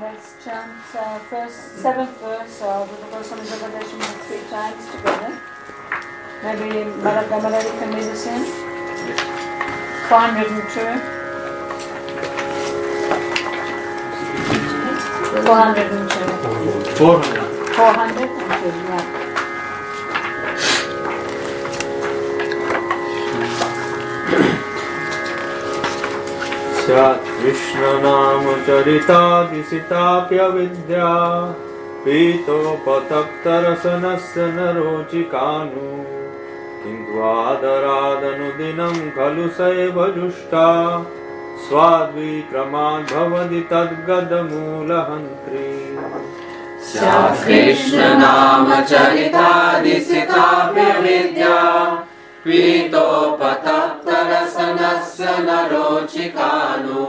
let's chant seventh verse of the Goswami Devatation 3 times together. Maybe Madhav can lead us in. 402. 402, yeah. Krishna नाम चरितादिसिताप्यविद्या पीतोपतप्तरसनस्य नरोचिकानु किन्त्वादरादनुदिनं खलु सैव जुष्टा स्वाद्विक्रमाद्भवति तद्गदमूलहन्त्री स्यात् कृष्ण नाम चरितादिसिताप्यविद्या पीतोपतप्तरसनस्य नरोचिकानु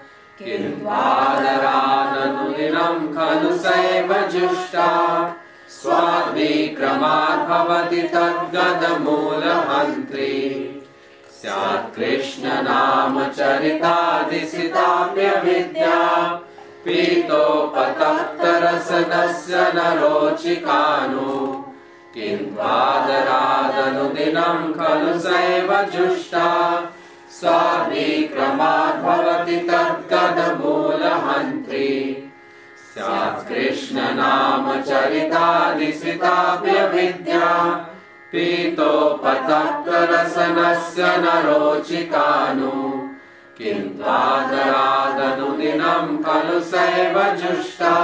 किन्त्वादरादनुदिनं खलु सैव जुष्टा स्वाद्विक्रमाद्भवति तद्गदमूलहन्त्री स्यात् कृष्ण नाम चरितादिसिताप्यविद्या पीतोपतप्तरसनस्य नरोचिकानु किन्त्वादरादनुदिनं खलु सैव जुष्टा स्वाद्विक्रमाद्भवति तद्गदमूलहन्त्री स्यात् कृष्ण नाम चरितादिसिताप्यविद्या पीतोपतप्तरसनस्य नरोचिकानु किन्त्वादरादनुदिनं खलु सैव जुष्टा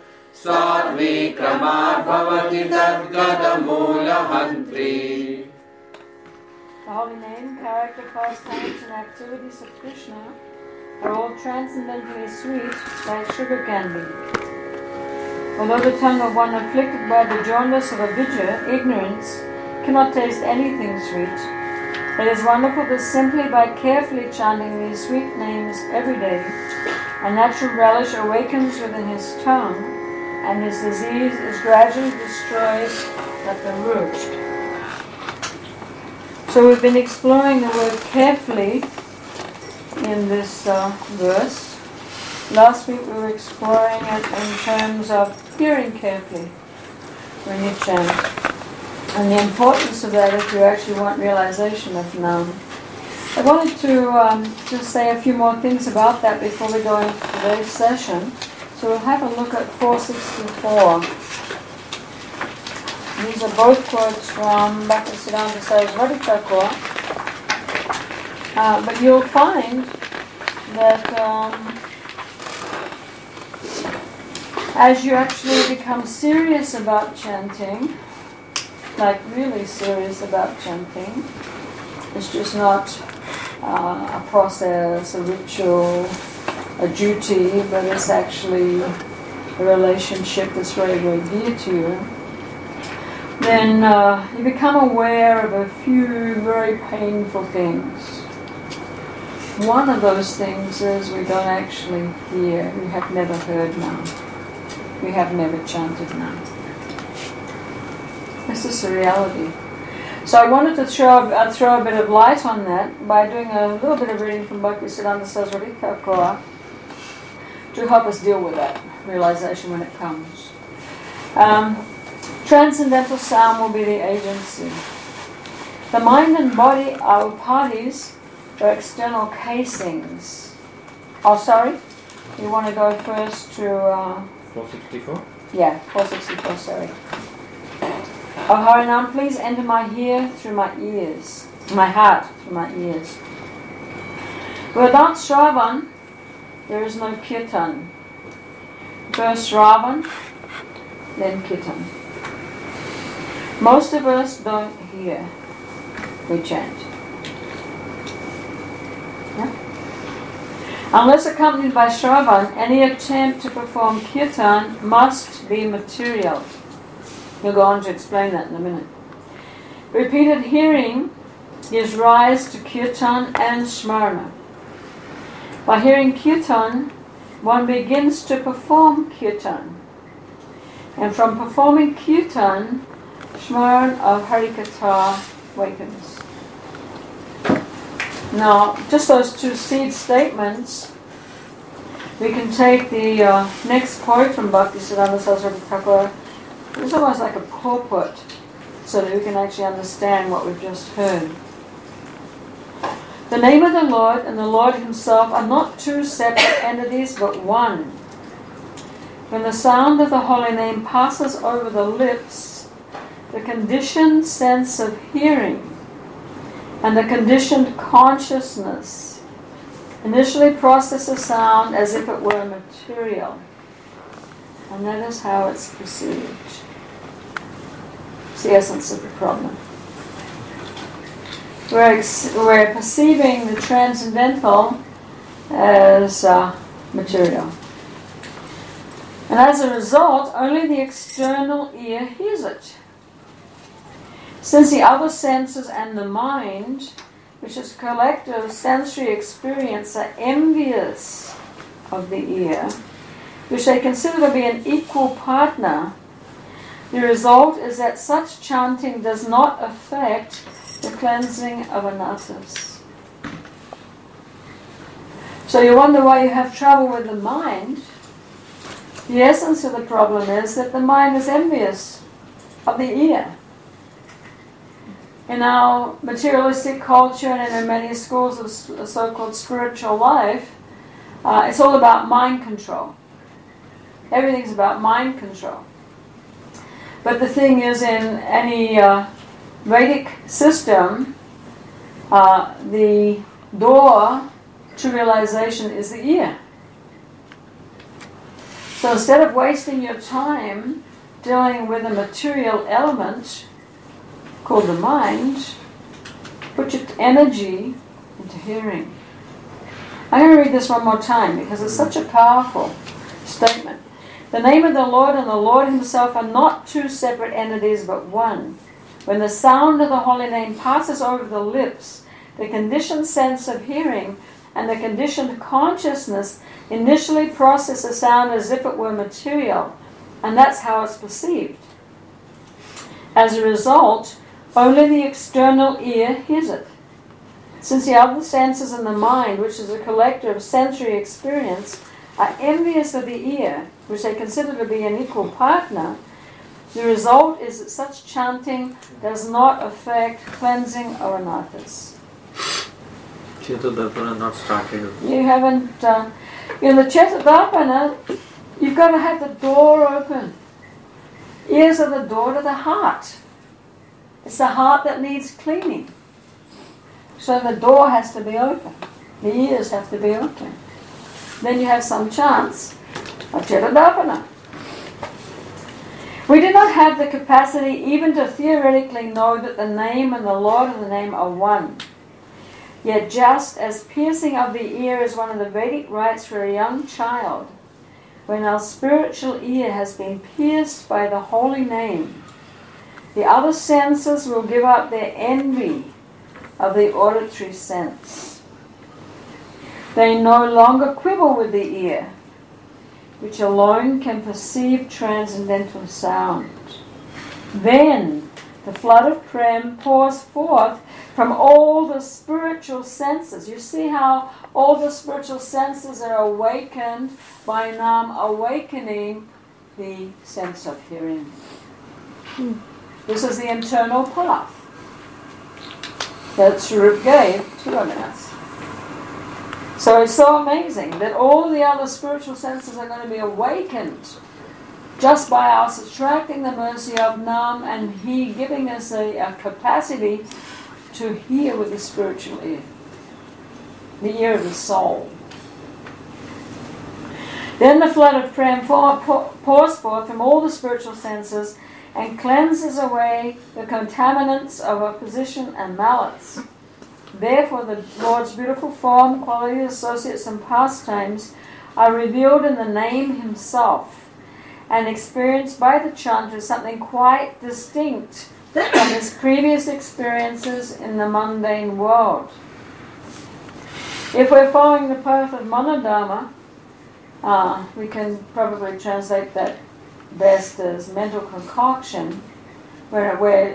स्वाद्विक्रमाद्भवति तद्गदमूलहन्त्री. The holy name, character, pastimes, and activities of Krishna are all transcendently sweet like sugar candy. Although the tongue of one afflicted by the jaundice of avidya, ignorance, cannot taste anything sweet, it is wonderful that simply by carefully chanting these sweet names every day, a natural relish awakens within his tongue, and his disease is gradually destroyed at the root. So we've been exploring the word carefully in this verse. Last week we were exploring it in terms of hearing carefully when you chant, and the importance of that if you actually want realization of Nam. I wanted to just say a few more things about that before we go into today's session. So we'll have a look at 464. These are both quotes from Bhaktisiddhanta Saraswati Thakur. But you'll find that as you actually become serious about chanting, like really serious about chanting, it's just not a process, a ritual, a duty, but it's actually a relationship that's very, very dear to you, then you become aware of a few very painful things. One of those things is we don't actually hear, we have never heard Nam. We have never chanted Nam. This is the reality. So I wanted to throw a bit of light on that by doing a little bit of reading from Bhaktisiddhanta Saraswati Thakur to help us deal with that realization when it comes. Transcendental sound will be the agency. The mind and body are upadhis, or external casings. Oh, sorry? You want to go first to... 464? Yeah, 464, sorry. Oh, Harinam, please enter my ear through my ears, my heart through my ears. Without Shravan, there is no Kirtan. First Shravan, then Kirtan. Most of us don't hear, we chant. Yeah? Unless accompanied by Shravan, any attempt to perform Kirtan must be material. We'll go on to explain that in a minute. Repeated hearing gives rise to Kirtan and Smarana. By hearing Kirtan, one begins to perform Kirtan. And from performing Kirtan, Smaran of Harikatha wakens. Now, just those two seed statements, We can take the next quote from Bhaktisiddhanta Saraswati Thakur. It's almost like a purport, so that we can actually understand what we've just heard. The name of the Lord and the Lord Himself are not two separate entities, but one. When the sound of the holy name passes over the lips, the conditioned sense of hearing and the conditioned consciousness initially process the sound as if it were material. And that is how it's perceived. It's the essence of the problem. We're perceiving the transcendental as material. And as a result, only the external ear hears it. Since the other senses and the mind, which is collective sensory experience, are envious of the ear, which they consider to be an equal partner, the result is that such chanting does not affect the cleansing of anarthas. So you wonder why you have trouble with the mind. The essence of the problem is that the mind is envious of the ear. In our materialistic culture and in many schools of so-called spiritual life, it's all about mind control. Everything's about mind control. But the thing is, in any Vedic system, the door to realization is the ear. So instead of wasting your time dealing with a material element called the mind, put your energy into hearing. I'm going to read this one more time because it's such a powerful statement. The name of the Lord and the Lord Himself are not two separate entities but one. When the sound of the holy name passes over the lips, the conditioned sense of hearing and the conditioned consciousness initially process the sound as if it were material, and that's how it's perceived. As a result, only the external ear hears it. Since the other senses in the mind, which is a collective sensory experience, are envious of the ear, which they consider to be an equal partner, the result is that such chanting does not affect cleansing or anarthas. Chetadharpana not started. You haven't, in the Chetadharpana, you've got to have the door open. Ears are the door to the heart. It's the heart that needs cleaning. So the door has to be open. The ears have to be open. Then you have some chance of Chetadharpana. We do not have the capacity even to theoretically know that the name and the Lord of the name are one. Yet just as piercing of the ear is one of the Vedic rites for a young child, when our spiritual ear has been pierced by the holy name, the other senses will give up their envy of the auditory sense. They no longer quibble with the ear, which alone can perceive transcendental sound. Then the flood of Prem pours forth from all the spiritual senses. You see how all the spiritual senses are awakened by Nam awakening the sense of hearing. This is the internal path that Swarup gave to Raghunath. So it's so amazing that all the other spiritual senses are going to be awakened just by us attracting the mercy of Nam and He giving us a capacity to hear with the spiritual ear, the ear of the soul. Then the flood of Prem pours forth from all the spiritual senses and cleanses away the contaminants of opposition and malice. Therefore the Lord's beautiful form, qualities, associates and pastimes are revealed in the name Himself and experienced by the chanter as something quite distinct from his previous experiences in the mundane world. If we're following the path of Manodharma, we can probably translate that best as mental concoction, where we're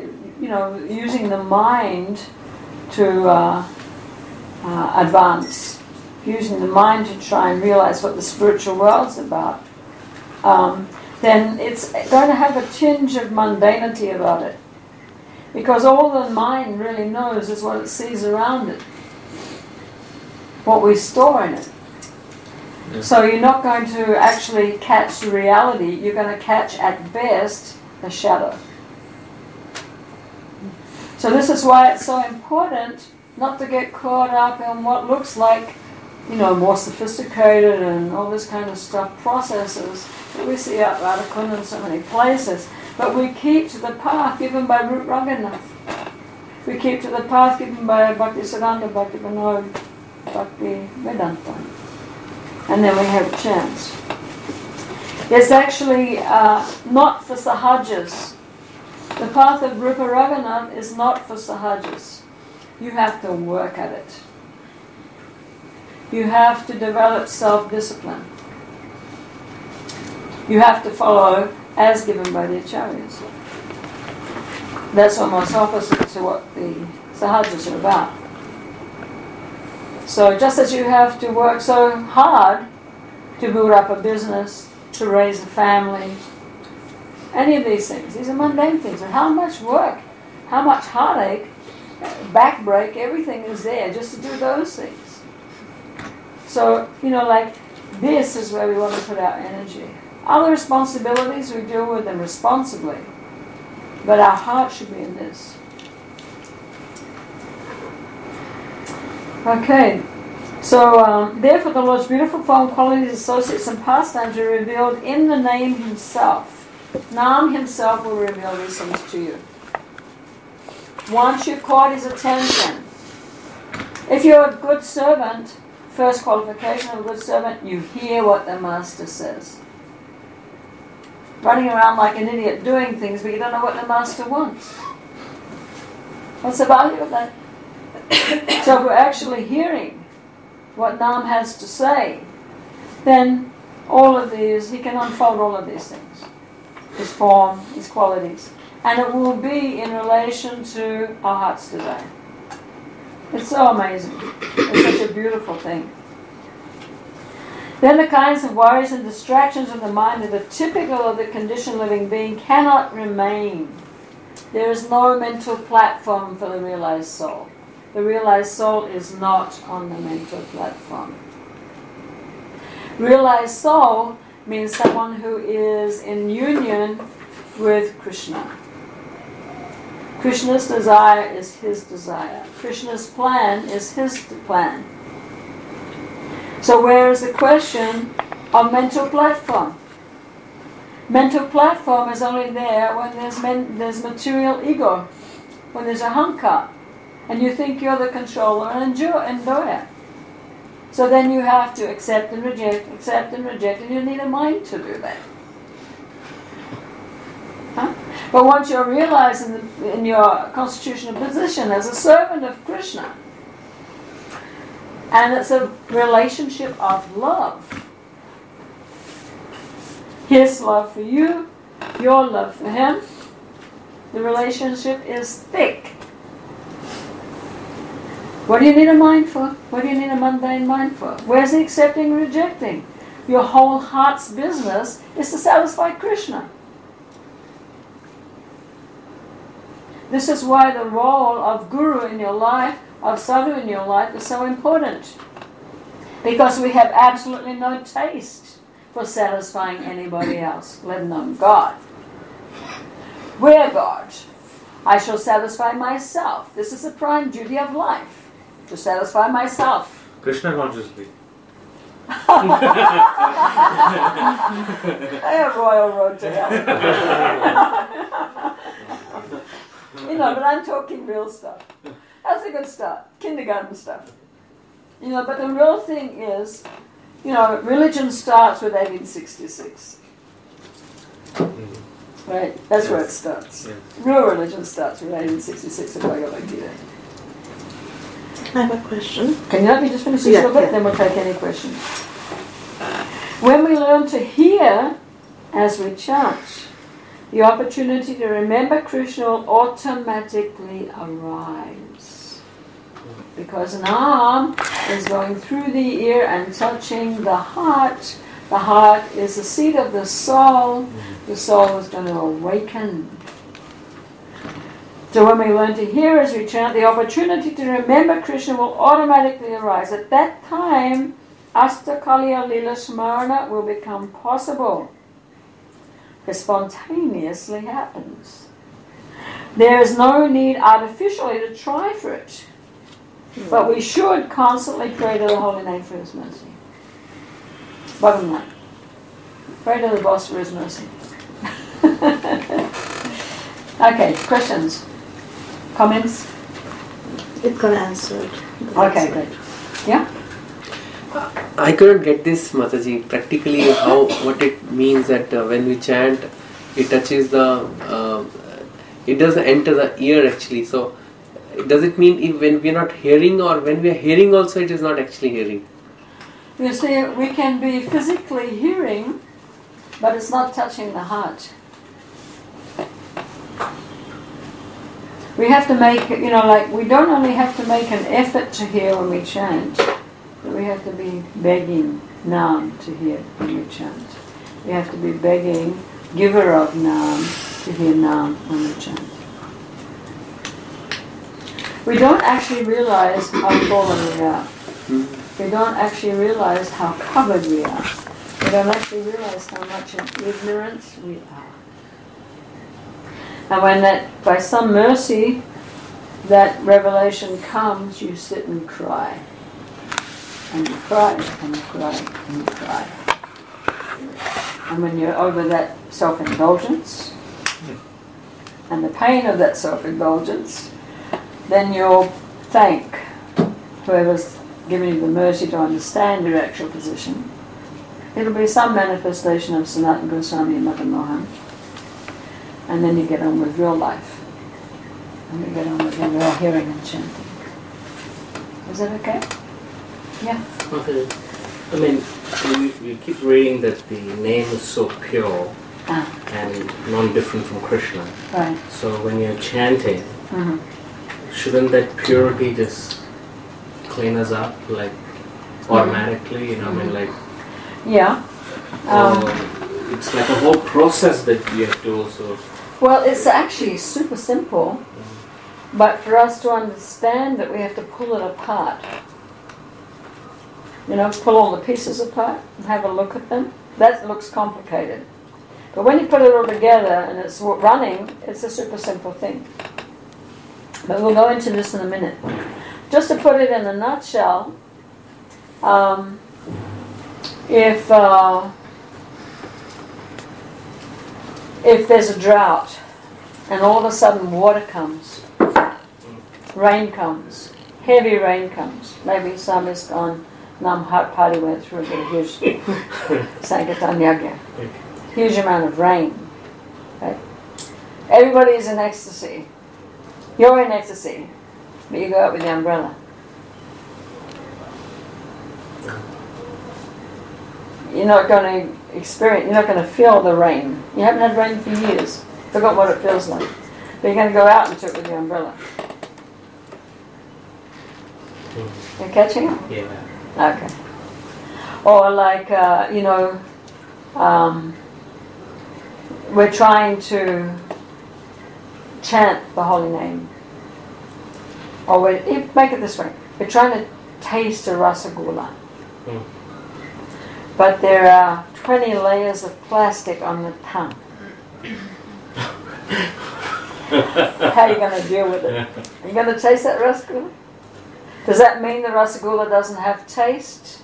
using the mind to advance using the mind to try and realize what the spiritual world's about, then it's going to have a tinge of mundanity about it. Because all the mind really knows is what it sees around it, what we store in it. Yeah. So you're not going to actually catch the reality, you're going to catch at best the shadow. So this is why it's so important not to get caught up in what looks like, more sophisticated and all this kind of stuff, processes that we see out Radhakund in so many places. But we keep to the path given by Rup Raghunath. We keep to the path given by Bhaktisiddhanta, Bhakti Vinod, Bhakti Vedanta. And then we have a chance. It's actually not for sahajas. The path of Rupa Raghunath is not for sahajas. You have to work at it. You have to develop self-discipline. You have to follow as given by the acharyas. That's almost opposite to what the sahajas are about. So just as you have to work so hard to build up a business, to raise a family, any of these things, these are mundane things. And how much work, how much heartache, backbreak, everything is there just to do those things. So, like this is where we want to put our energy. Other responsibilities, we deal with them responsibly. But our heart should be in this. Okay. So, therefore the Lord's beautiful form, qualities, associates and pastimes are revealed in the name Himself. Nam Himself will reveal these things to you. Once you've caught His attention. If you're a good servant, first qualification of a good servant, you hear what the Master says. Running around like an idiot doing things, but you don't know what the Master wants. What's the value of that? So if we're actually hearing what Nam has to say, then all of these, He can unfold all of these things. His form, His qualities. And it will be in relation to our heart's desire. It's so amazing. It's such a beautiful thing. Then the kinds of worries and distractions of the mind that are typical of the conditioned living being cannot remain. There is no mental platform for the realized soul. The realized soul is not on the mental platform. Realized soul means someone who is in union with Krishna. Krishna's desire is His desire. Krishna's plan is His plan. So where is the question of mental platform? Mental platform is only there when there's material ego, when there's a ahankar, and you think you're the controller and enjoyer. So then you have to accept and reject, and you need a mind to do that. Huh? But once you're realized in your constitutional position as a servant of Krishna, and it's a relationship of love. His love for you, your love for Him. The relationship is thick. What do you need a mind for? What do you need a mundane mind for? Where's the accepting and rejecting? Your whole heart's business is to satisfy Krishna. This is why the role of Guru in your life, of Sadhu in your life, is so important. Because we have absolutely no taste for satisfying anybody else, let alone God. We're God. I shall satisfy myself. This is the prime duty of life, to satisfy myself. Krishna consciously. I have royal road to hell. But I'm talking real stuff. That's a good start. Kindergarten stuff. But the real thing is, religion starts with 1866. Right? That's where it starts. Yeah. Real religion starts with 1866 of Bhagavad Gita. I have a question. Can you let me just finish this little bit, then we'll take any questions. When we learn to hear as we chant, the opportunity to remember Krishna will automatically arise. because Nam is going through the ear and touching the heart. The heart is the seat of the soul. The soul is going to awaken. So when we learn to hear as we chant, the opportunity to remember Krishna will automatically arise. At that time, Astakaliya Lila Smarana will become possible. It spontaneously happens. There is no need artificially to try for it. But we should constantly pray to the Holy Name for His mercy. Bottom line. Pray to the Boss for His mercy. Okay, questions? Comments? It's gonna answer it. Okay, good. Yeah? I couldn't get this, Mataji, practically what it means that when we chant, it touches it doesn't enter the ear actually. So, does it mean when we are not hearing, or when we are hearing also it is not actually hearing? You see, we can be physically hearing, but it's not touching the heart. We have to make, we don't only have to make an effort to hear when we chant, but we have to be begging Nam to hear when we chant. We have to be begging giver of Nam to hear Nam when we chant. We don't actually realize how fallen we are. We don't actually realize how covered we are. We don't actually realize how much in ignorance we are. And when that, by some mercy, that revelation comes, you sit and cry. And you cry, and you cry, and you cry. And when you're over that self-indulgence, and the pain of that self-indulgence, then you'll thank whoever's given you the mercy to understand your actual position. It'll be some manifestation of Sanatana Goswami and Madan Mohan. And then you get on with real life. And you get on with your real hearing and chanting. Is that okay? Yeah. Okay. I mean, we keep reading that the name is so pure and non-different from Krishna. Right. So when you're chanting, shouldn't that purity just clean us up, like automatically? Yeah. It's like a whole process that we have to also. Well, it's actually super simple, but for us to understand that we have to pull it apart. Pull all the pieces apart and have a look at them. That looks complicated. But when you put it all together and it's running, it's a super simple thing. But we'll go into this in a minute. Just to put it in a nutshell, if there's a drought and all of a sudden water comes, rain comes, heavy rain comes, maybe some is on Nam Hat Party went through a huge Sankirtan Yagya, huge amount of rain. Right? Everybody's in ecstasy. You're in ecstasy, but you go out with the umbrella. You're not going to experience, you're not going to feel the rain. You haven't had rain for years. Forgot what it feels like. But you're going to go out into it with the umbrella. You're catching it? Yeah. Okay. Or like, we're trying to chant the holy name. Or make it this way. We're trying to taste a rasagula. But there are 20 layers of plastic on the tongue. How are you going to deal with it? Are you going to taste that rasagula? Does that mean the rasagula doesn't have taste?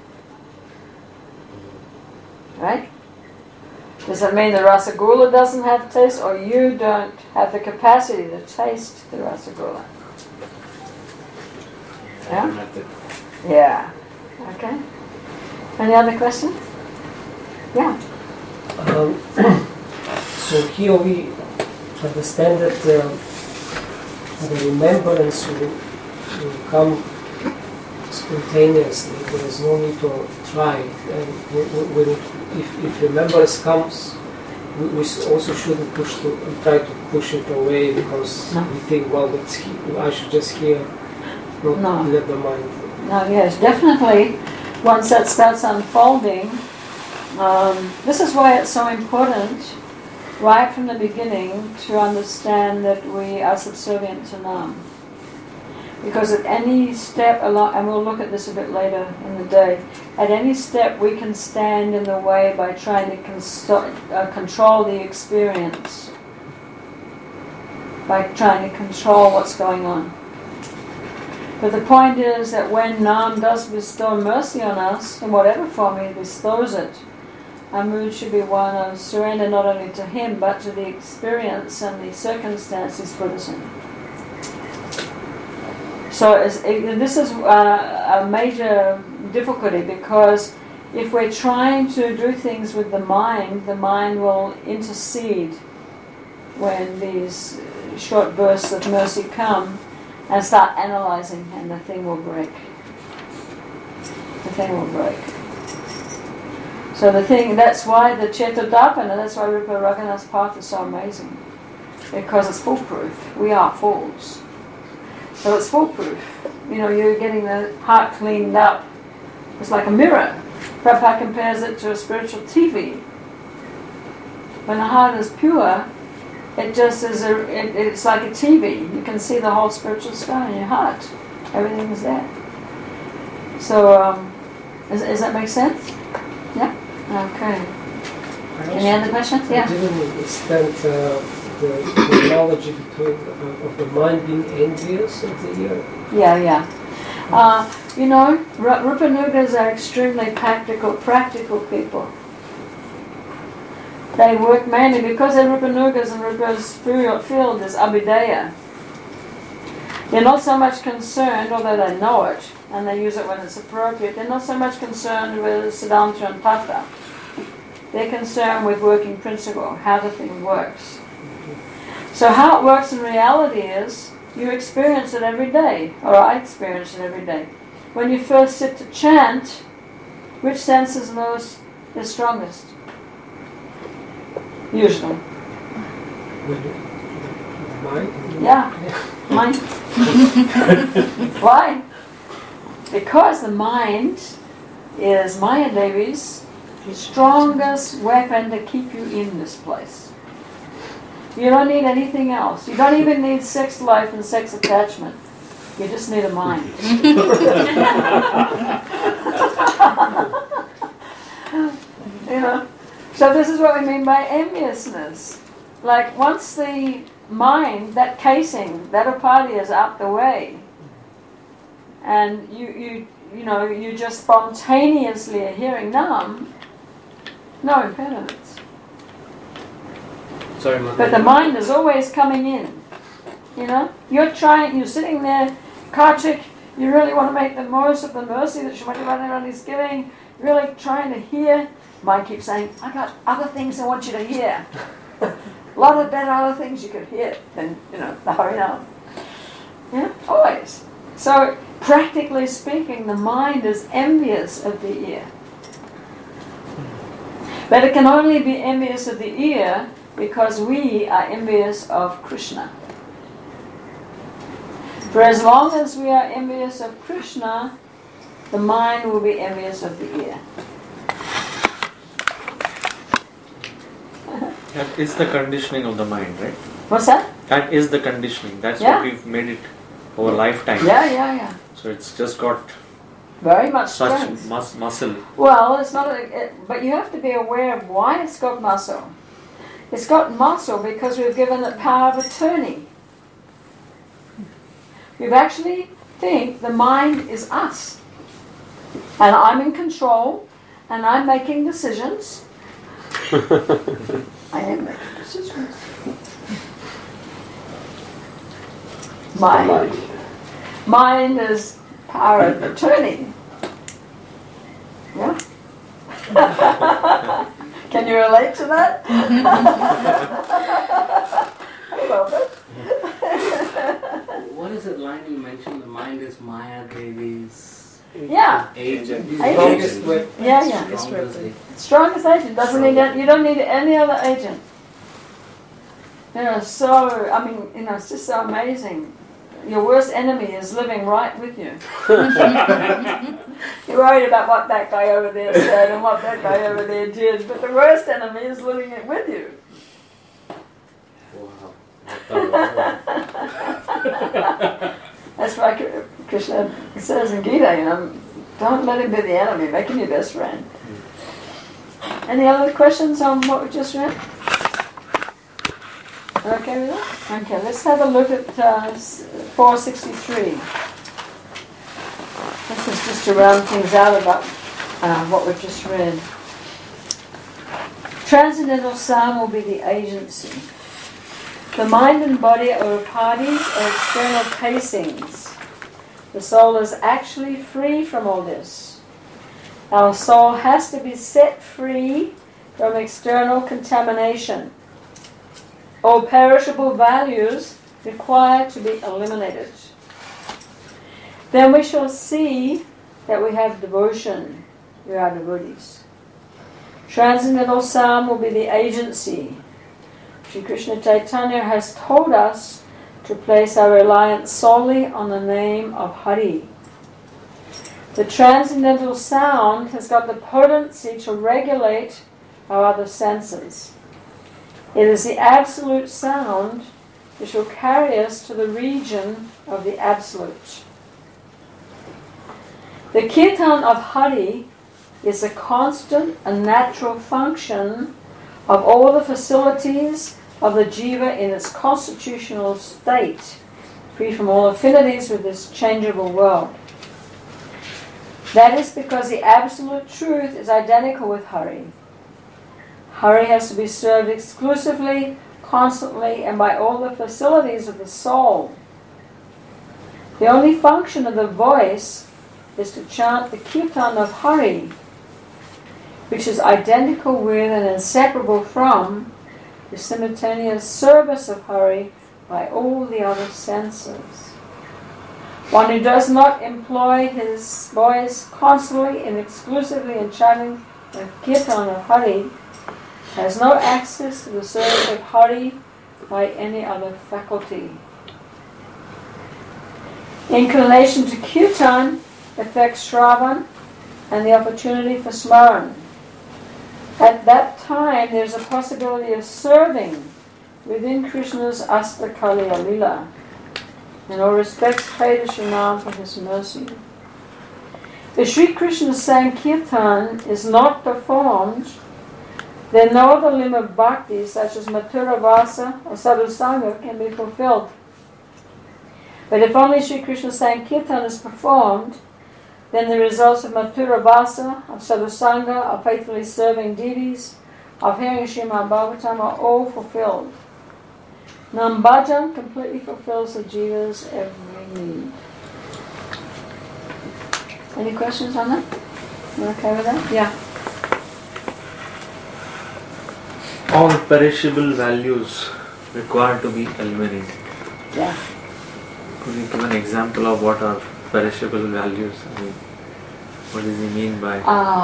Right? Does that mean the rasagula doesn't have taste, or you don't have the capacity to taste the rasagula? Yeah? Yeah. Okay. Any other questions? Yeah. So here we understand that the remembrance will come spontaneously. There is no need to try. And if remembrance comes, we also shouldn't try to push it away because we think, well, I should just hear not No. let the mind. No, yes, definitely. Once that starts unfolding, this is why it's so important, right from the beginning, to understand that we are subservient to Nam. Because at any step along, and we'll look at this a bit later in the day, at any step we can stand in the way by trying to control the experience, by trying to control what's going on. But the point is that when Nam does bestow mercy on us, in whatever form he bestows it, our mood should be one of surrender not only to him, but to the experience and the circumstance he's put us in. So this is a major difficulty, because if we're trying to do things with the mind will intercede when these short bursts of mercy come and start analyzing, and the thing will break. The thing will break. So that's why the Chetodapana, that's why Rupa Raghunath's path is so amazing. Because it's foolproof. We are fools. So it's foolproof. You're getting the heart cleaned up. It's like a mirror. Prabhupada compares it to a spiritual TV. When the heart is pure, it just is it's like a TV. You can see the whole spiritual sky in your heart. Everything is there. So, does that make sense? Yeah? Okay. Any other questions? Yeah. I didn't understand the analogy of the mind being envious of the ear. Yeah. Rupanugas are extremely practical people. They work mainly because they're Rupanugas, and Rupa's field is Abhidheya. They're not so much concerned, although they know it, and they use it when it's appropriate, they're not so much concerned with Siddhanta and Tattva. They're concerned with working principle, how the thing works. So how it works in reality is, you experience it every day, or I experience it every day. When you first sit to chant, which sense is the strongest? Usually. The mind? Yeah, mind. Why? Because the mind is Maya Devi's strongest weapon to keep you in this place. You don't need anything else. You don't even need sex life and sex attachment. You just need a mind. So this is what we mean by enviousness. Like once the mind, that casing, that upadhyaya is out the way, and you just spontaneously are hearing Nam, no impediments. Sorry, But the mind is always coming in. You're sitting there, Kartik, you really want to make the most of the mercy that Srimati Radharani is giving, really trying to hear. Mind keeps saying, I got other things I want you to hear. A lot of better other things you could hear than, the Harinam. Yeah, always. So, practically speaking, the mind is envious of the ear. But it can only be envious of the ear because we are envious of Krishna. For as long as we are envious of Krishna, the mind will be envious of the ear. That is the conditioning of the mind, right? What's that? That is the conditioning. That's Yeah. what we've made it over lifetime. Yeah. So it's just got Very much such strength. muscle. Well, it's not, but you have to be aware of why it's got muscle. It's got muscle because we've given it power of attorney. We've actually think the mind is us. And I'm in control, and I'm making decisions. I am making decisions. Mind is power of attorney. Yeah? Can you relate to that? Well, What is it line you mentioned? The mind is Maya Devi's yeah. agent. Strongest way. Yeah. Strongest agent. Strongest agent. You don't need any other agent. It's just so amazing. your worst enemy is living right with you. You're worried about what that guy over there said and what that guy over there did, but the worst enemy is living it with you. That's why Krishna says in Gita, don't let him be the enemy, make him your best friend. Any other questions on what we just read? Okay with that? Okay, let's have a look at 463. This is just to round things out about what we've just read. Transcendental sound will be the agency. The mind and body are parties or external casings. The soul is actually free from all this. Our soul has to be set free from external contamination. All perishable values require to be eliminated. Then we shall see that we have devotion. We are devotees. Transcendental sound will be the agency. Sri Krishna Chaitanya has told us to place our reliance solely on the name of Hari. The transcendental sound has got the potency to regulate our other senses. It is the absolute sound which will carry us to the region of the absolute. The kirtan of Hari is a constant and natural function of all the facilities of the jiva in its constitutional state, free from all affinities with this changeable world. That is because the absolute truth is identical with Hari. Hari has to be served exclusively, constantly, and by all the facilities of the soul. The only function of the voice is to chant the kirtan of Hari, which is identical with and inseparable from the simultaneous service of Hari by all the other senses. One who does not employ his voice constantly and exclusively in chanting the kirtan of Hari has no access to the service of Hari by any other faculty. Inclination to kirtan affects Shravan and the opportunity for Smaran. At that time, there's a possibility of serving within Krishna's Astakaliya Lila. In all respects, pray to Srinam for his mercy. If Sri Krishna's Sankirtan is not performed, then no other limb of bhakti, such as Mathura Vasa or Sadhusanga, can be fulfilled. But if only Sri Krishna's Sankirtan is performed, then the results of Mathura Vasa, of Sadhusanga, of faithfully serving deities, of hearing Srimad Bhagavatam are all fulfilled. Nambhajan completely fulfills the jiva's every need. Any questions on that? You okay with that? Yeah. All perishable values required to be eliminated. Yeah. Could you give an example of what are perishable values? I mean, what does he mean by?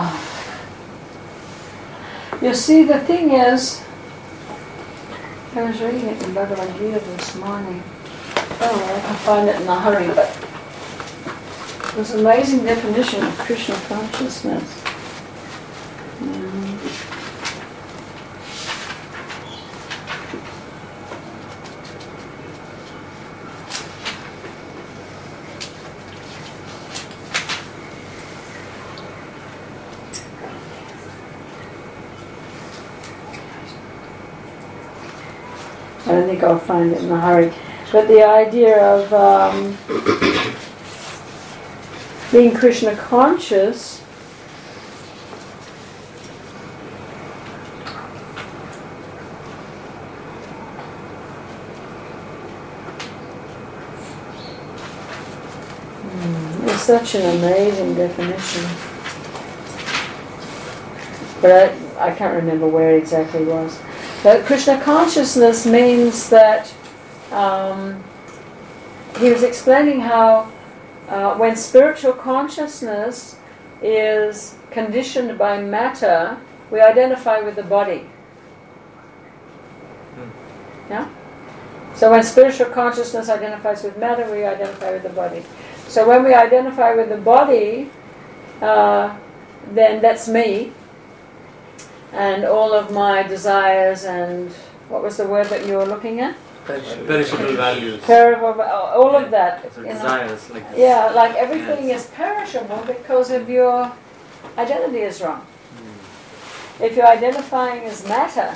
You see, the thing is, I was reading it in Bhagavad Gita this morning. Oh, I can find it in a hurry, but there's an amazing definition of Krishna consciousness. I don't think I'll find it in a hurry. But the idea of being Krishna conscious is such an amazing definition. But I can't remember where it exactly was. But Krishna consciousness means that he was explaining how when spiritual consciousness is conditioned by matter, we identify with the body. Yeah? So when spiritual consciousness identifies with matter, we identify with the body. So when we identify with the body, then that's me, and all of my desires and, what was the word that you were looking at? Perishable values. All of that. So you know. desires like this. Yeah, like everything is perishable because of your identity is wrong. If you're identifying as matter,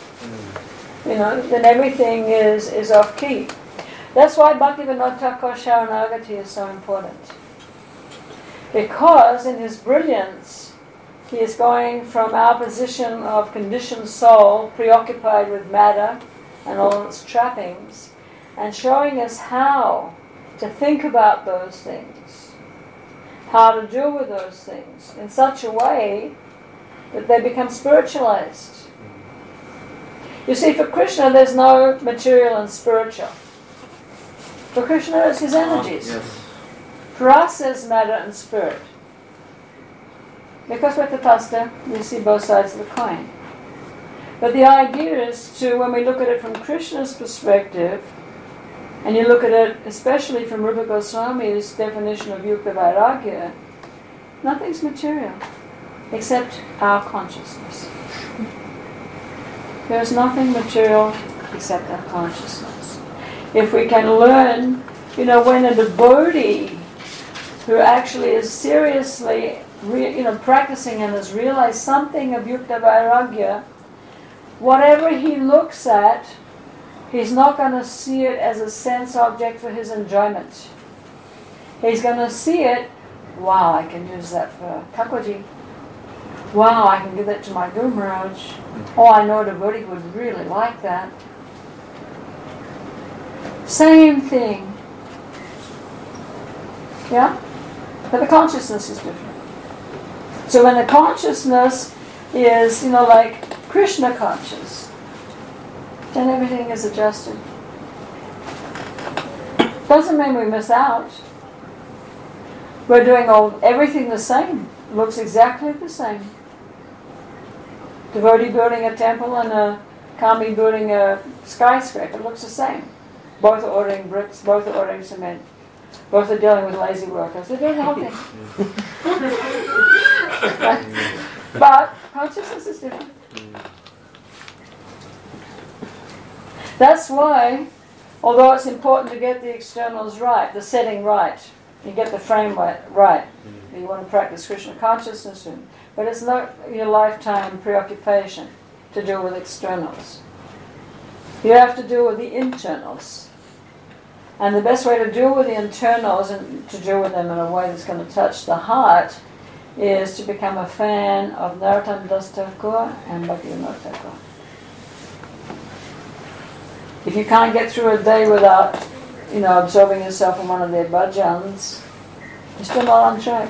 then everything is off key. That's why Bhaktivinoda Thakur Sharanagati is so important. Because in his brilliance, he is going from our position of conditioned soul, preoccupied with matter and all its trappings, and showing us how to think about those things, how to deal with those things in such a way that they become spiritualized. You see, for Krishna, there's no material and spiritual. For Krishna, it's his energies. Yes. For us, there's matter and spirit. Because we're Tatastha, we see both sides of the coin. But the idea is to, when we look at it from Krishna's perspective, and you look at it especially from Rupa Goswami's definition of Yukta Vairagya, nothing's material except our consciousness. There's nothing material except our consciousness. If we can learn, when a devotee who actually is seriously practicing and has realized something of Yukta Vairagya, whatever he looks at, he's not going to see it as a sense object for his enjoyment. He's going to see it, wow, I can use that for Thakurji. Wow, I can give that to my Guru Maharaj. Oh, I know a devotee would really like that. Same thing. Yeah? But the consciousness is different. So when the consciousness is, like Krishna conscious, then everything is adjusted. Doesn't mean we miss out. We're doing everything the same. Looks exactly the same. Devotee building a temple and a kami building a skyscraper looks the same. Both are ordering bricks, both are ordering cement. Both are dealing with lazy workers. They're doing the whole thing. But consciousness is different. That's why, although it's important to get the externals right, the setting right, you get the frame right, you want to practice Krishna consciousness, but it's not your lifetime preoccupation to deal with externals. You have to deal with the internals. And the best way to deal with the internals and to deal with them in a way that's going to touch the heart is to become a fan of Narottam Das Thakur and Bhaktivinoda Thakur. If you can't get through a day without, absorbing yourself in one of their bhajans, you're still not on track.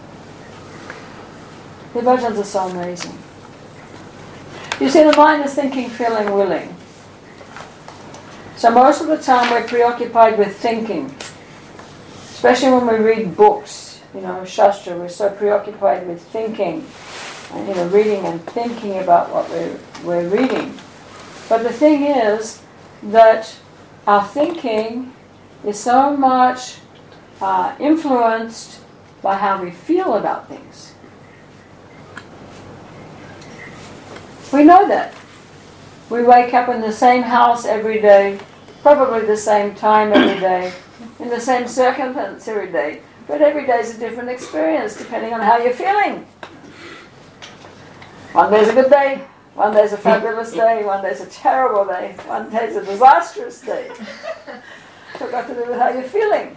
Their bhajans are so amazing. You see, the mind is thinking, feeling, willing. So most of the time we're preoccupied with thinking, especially when we read books, Shastra, we're so preoccupied with thinking, and, reading and thinking about what we're reading. But the thing is that our thinking is so much influenced by how we feel about things. We know that. We wake up in the same house every day, probably the same time every day, in the same circumstance every day. But every day is a different experience depending on how you're feeling. One day's a good day, one day's a fabulous day, one day's a terrible day, one day's a disastrous day. So it's got to do with how you're feeling.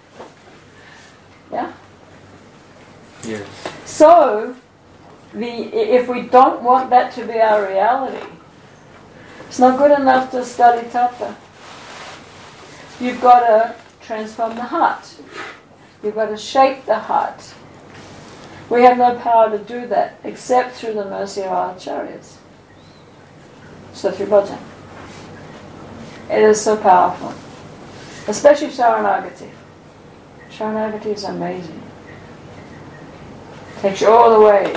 Yeah? Yes. So, if we don't want that to be our reality, it's not good enough to study tattva. You've got to transform the heart. You've got to shape the heart. We have no power to do that except through the mercy of our acharyas. So through bhajan. It is so powerful. Especially Sharanagati. Sharanagati is amazing. Takes you all the way.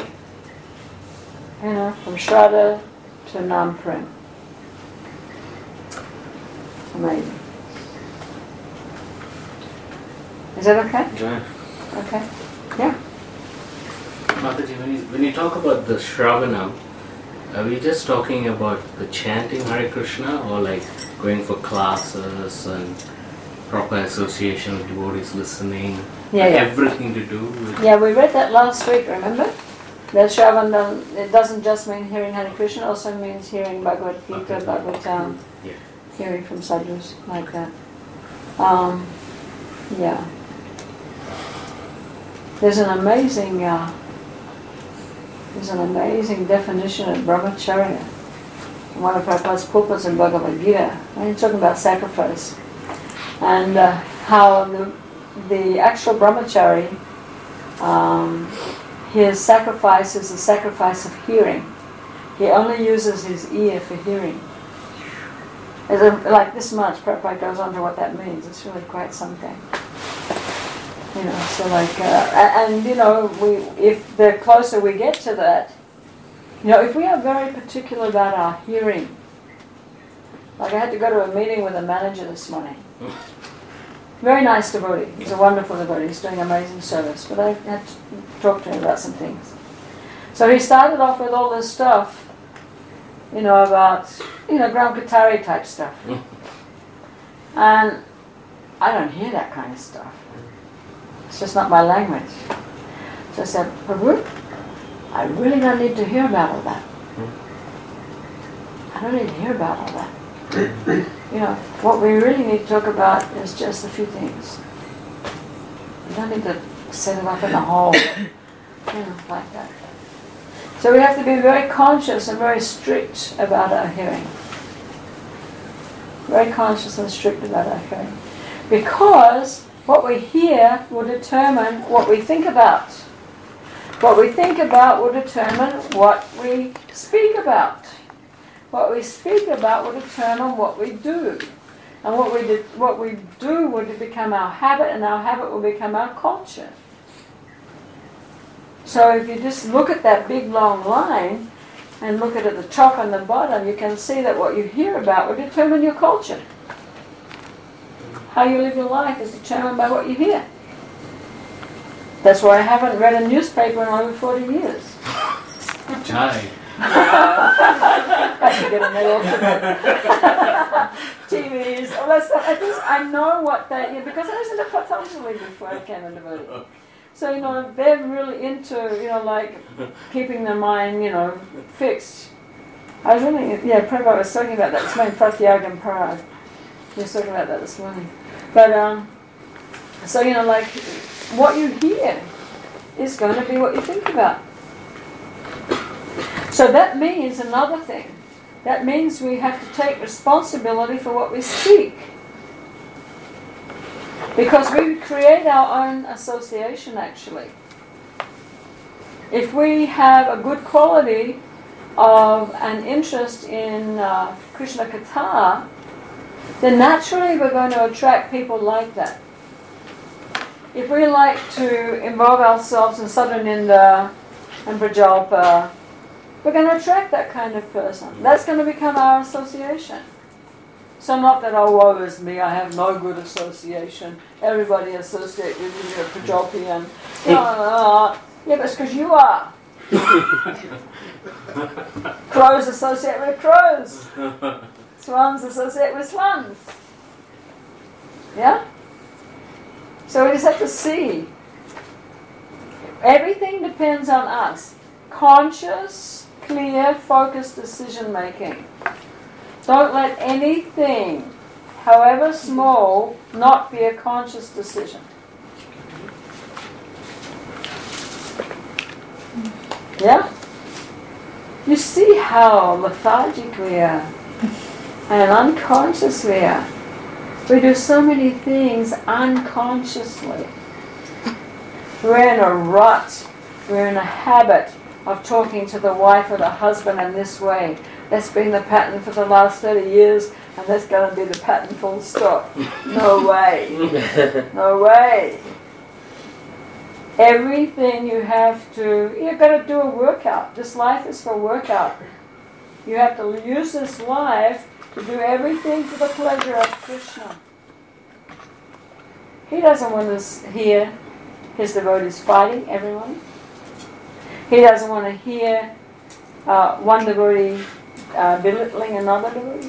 From Shraddha to Nam Prem. Amazing. Is that okay? Yeah. Okay. Yeah. Mataji, when you talk about the Shravanam, are we just talking about the chanting Hare Krishna, or like going for classes and proper association with devotees listening? Yeah, yeah. Everything to do with... Yeah, we read that last week, remember? That Shravanam, it doesn't just mean hearing Hare Krishna, it also means hearing Bhagavad Gita, Okay. Bhagavatam, Yeah. hearing from sadhus, like that. Yeah. There's an amazing definition of brahmacharya. One of Prabhupada's pulpits in Bhagavad Gita. And he's talking about sacrifice. And how the actual brahmachari, his sacrifice is the sacrifice of hearing. He only uses his ear for hearing. Like this much, Prabhupada goes on to what that means. It's really quite something. You know, so like, and you know, if the closer we get to that, you know, if we are very particular about our hearing, like I had to go to a meeting with a manager this morning. Very nice devotee. He's a wonderful devotee. He's doing amazing service. But I had to talk to him about some things. So he started off with all this stuff, you know, about, you know, Gram Katari type stuff. And I don't hear that kind of stuff. It's just not my language. So I said, Prabhu, I really don't need to hear about all that. I don't need to hear about all that. You know, what we really need to talk about is just a few things. We don't need to set it up in a whole, you know, like that. So we have to be very conscious and very strict about our hearing. Very conscious and strict about our hearing. Because what we hear will determine what we think about. What we think about will determine what we speak about. What we speak about will determine what we do. And what we do will become our habit, and our habit will become our culture. So if you just look at that big long line and look at it at the top and the bottom, you can see that what you hear about will determine your culture. How you live your life is determined by what you hear. That's why I haven't read a newspaper in over 40 years. Jai. I should get a mail for that. TVs, all that stuff. I know what they, because I listened to Patanjali before I became a devotee. So, you know, they're really into, you know, like keeping their mind, you know, fixed. I was really, Prabhupada was talking about that this morning, Pratyagam Parad. He was talking about that this morning. But, so, you know, like, what you hear is going to be what you think about. So that means another thing. That means we have to take responsibility for what we speak. Because we create our own association, actually. If we have a good quality of an interest in Krishna Katha, then naturally we're going to attract people like that. If we like to involve ourselves in Sadhananda and Prajalpa, we're going to attract that kind of person. That's going to become our association. So not that, oh, woe is me, I have no good association. Everybody associate with you, you're Prajalpian. Yeah, but it's because you are. Crows associate with crows. Swans associate with swans. Yeah? So we just have to see. Everything depends on us. Conscious, clear, focused decision making. Don't let anything, however small, not be a conscious decision. Yeah? You see how lethargic we are and unconscious we are. We do so many things unconsciously. We're in a rut. We're in a habit of talking to the wife or the husband in this way. That's been the pattern for the last 30 years, and that's going to be the pattern full stop. No way. No way. Everything you've got to do a workout. This life is for workout. You have to use this life to do everything for the pleasure of Krishna. He doesn't want to hear his devotees fighting everyone. He doesn't want to hear one devotee belittling another devotee.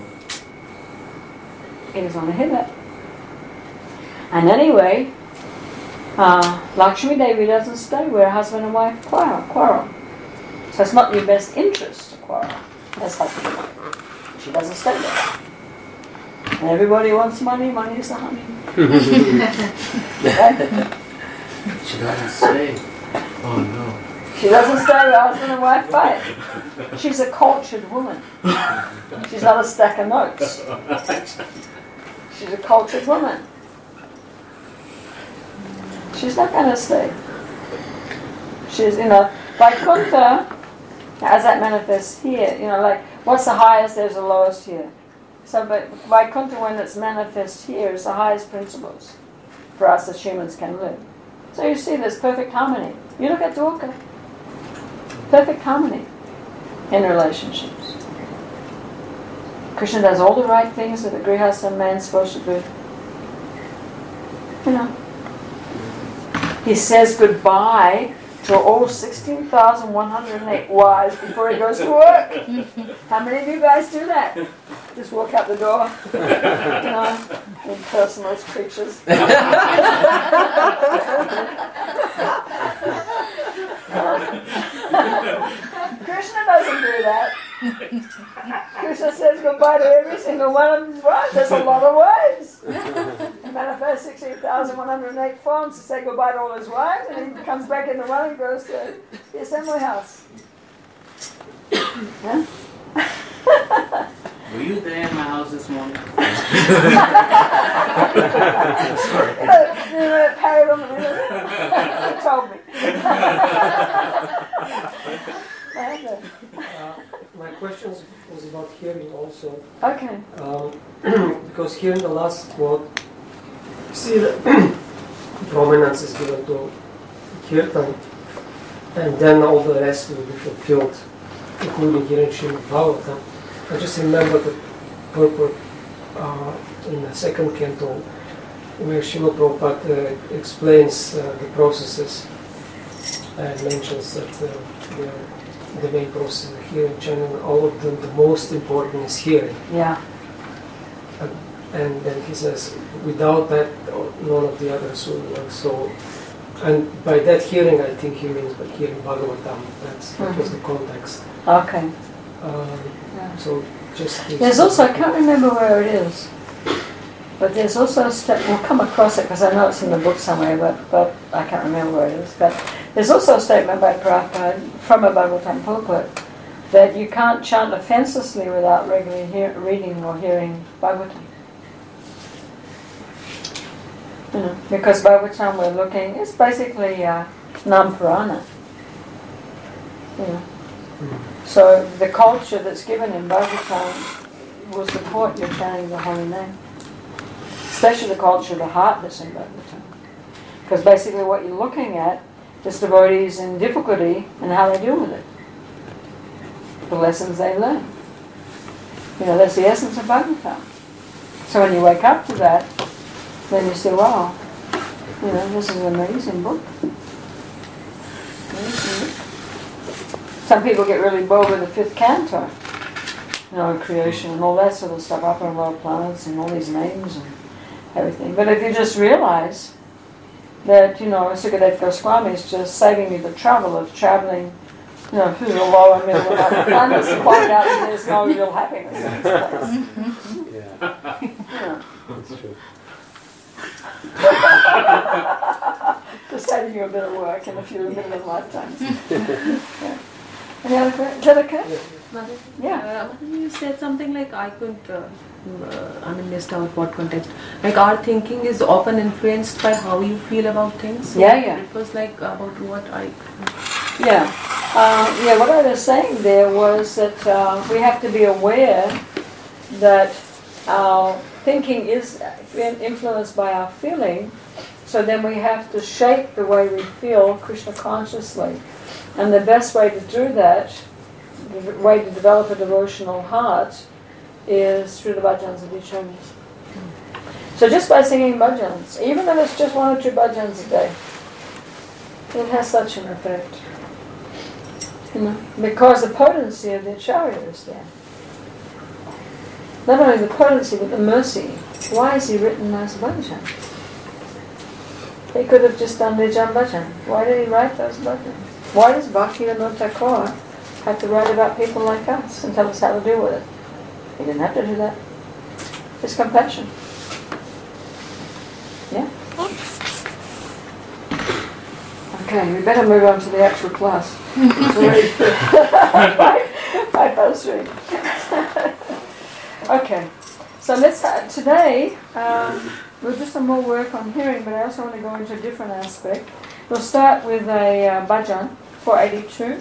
He doesn't want to hear that. And anyway, Lakshmi Devi doesn't stay where husband and wife quarrel. So it's not in your best interest to quarrel as husband and wife. She doesn't stay there. And everybody wants money, money is the honey. Right? She doesn't stay. Oh no. She doesn't stay where husband and wife fight. She's a cultured woman. She's not a stack of notes. She's a cultured woman. She's not going to stay. She's, Vaikuntha, as that manifests here, like, what's the highest, there's the lowest here. So, but Vaikuntha, when it's manifest here, is the highest principles for us as humans can live. So you see, there's perfect harmony. You look at Dwarka. Perfect harmony in relationships. Krishna does all the right things that a grihastha man's supposed to do. He says goodbye to all 16,108 wives before he goes to work. How many of you guys do that? Just walk out the door, impersonal creatures. Krishna doesn't do that. Krishna says goodbye to every single one of his wives. There's a lot of wives. He manifests 16,108 forms to say goodbye to all his wives, and he comes back in the one and goes to the assembly house. Yeah? Were you there in my house this morning? Sorry. Carried on the minute. Told me. My question was about hearing also. Okay. Because here in the last quote, you see that prominence is given to Kirtan, and then all the rest will be fulfilled, including hearing Srimad Bhagavatam. I just remember the purport in the second canto where Srila Prabhupada explains the processes and mentions that the main process of hearing, chanting, all of them, the most important is hearing. Yeah. And then he says, without that, none of the others will work. So, and by that hearing, I think he means by hearing Bhagavatam. That was the context. Okay. Yeah. So just there's also, I can't remember where it is, but there's also a step, we'll come across it because I know it's in the book somewhere, but I can't remember where it is. But there's also a statement by Prabhupada from a Bhagavatam pulpit that you can't chant offenselessly without regularly reading or hearing Bhagavatam. Because Bhagavatam we're looking, it's basically Nam-Purana. So the culture that's given in Bhagavatam will support your chanting the holy name. Especially the culture of the heart that's in Bhagavatam. Because basically what you're looking at is devotees in difficulty and how they deal with it. The lessons they learn. That's the essence of Bhagavatam. So when you wake up to that, then you say, wow, this is an amazing book. Some people get really bored with the fifth canto, creation and all that sort of stuff, up on world planets and all these names and everything. But if you just realize that, Sukadev Goswami is just saving you the trouble of traveling, through the lower middle and upper planets to find out that there's no real happiness in this place. That's true. Just saving you a bit of work in a few million lifetimes. Yeah. Any other questions? Is that okay? Mother? Yeah. You said something like I couldn't, missed out what context. Like our thinking is often influenced by how you feel about things. So Yeah. It was like about what I... Yeah. What I was saying there was that we have to be aware that our thinking is influenced by our feeling, so then we have to shape the way we feel Krishna consciously. And the best way to do that, the way to develop a devotional heart, is through the bhajans of the acharyas. So just by singing bhajans, even if it's just 1 or 2 bhajans a day, it has such an effect. Because the potency of the acharya is there. Not only the potency, but the mercy. Why is he written as bhajan? He could have just done Nijam bhajan. Why did he write those bhajans? Why does Bhaktivinoda Thakur have to write about people like us and tell us how to deal with it? He didn't have to do that. It's compassion. Yeah? Okay, we better move on to the actual class. It's already 5:03. Okay, so let's today we'll do some more work on hearing, but I also want to go into a different aspect. We'll start with a bhajan, 482.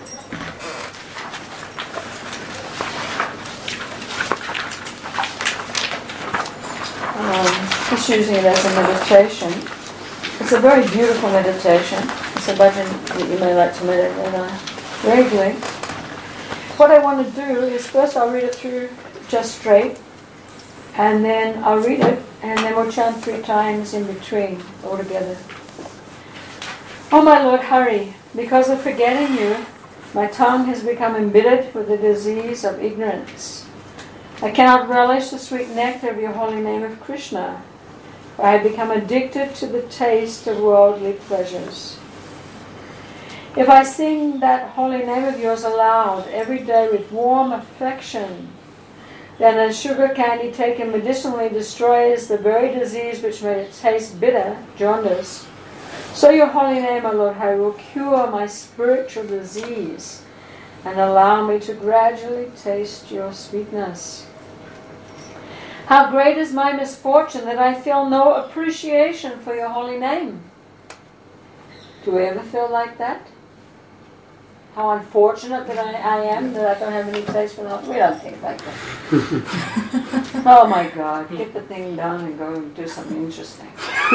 Just using it as a meditation. It's a very beautiful meditation. It's a bhajan that you may like to meditate on regularly. What I want to do is first I'll read it through just straight, and then I'll read it, and then we'll chant 3 times in between altogether. Oh my Lord Hari, because of forgetting you, my tongue has become embittered with the disease of ignorance. I cannot relish the sweet nectar of your holy name of Krishna. I have become addicted to the taste of worldly pleasures. If I sing that holy name of yours aloud every day with warm affection, then as sugar candy taken medicinally destroys the very disease which made it taste bitter, jaundice, so your holy name, O Lord Hari, will cure my spiritual disease and allow me to gradually taste your sweetness. How great is my misfortune that I feel no appreciation for your holy name. Do we ever feel like that? How unfortunate that I am that I don't have any taste for that. We don't think like that. Oh my God, get the thing done and go and do something interesting.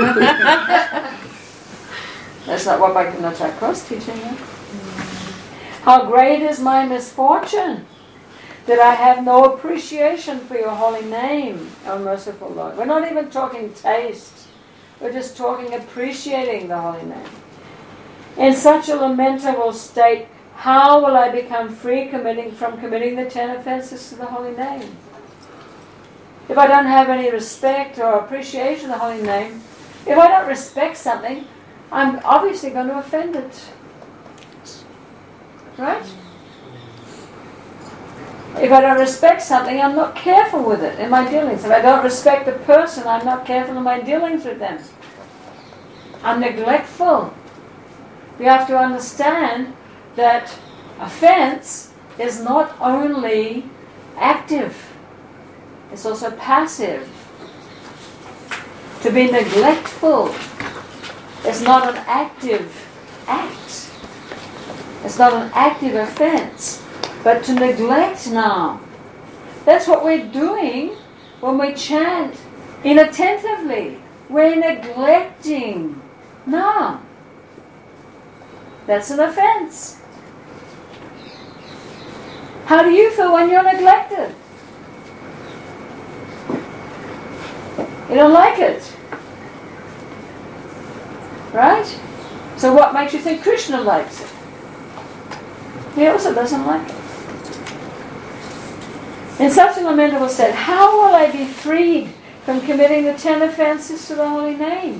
That's not what Bhaktivinoda Thakur is teaching you. How great is my misfortune that I have no appreciation for your holy name, O merciful Lord. We're not even talking taste. We're just talking appreciating the holy name. In such a lamentable state, how will I become free from committing the 10 offenses to the holy name? If I don't have any respect or appreciation of the holy name, if I don't respect something, I'm obviously going to offend it. Right? If I don't respect something, I'm not careful with it in my dealings. If I don't respect a person, I'm not careful in my dealings with them. I'm neglectful. We have to understand that offense is not only active, it's also passive. To be neglectful is not an active act. It's not an active offense. But to neglect now, that's what we're doing when we chant inattentively. We're neglecting now. That's an offense. How do you feel when you're neglected? You don't like it. Right? So what makes you think Krishna likes it? He also doesn't like it. In such a lamentable state, how will I be freed from committing the 10 offenses to the holy name?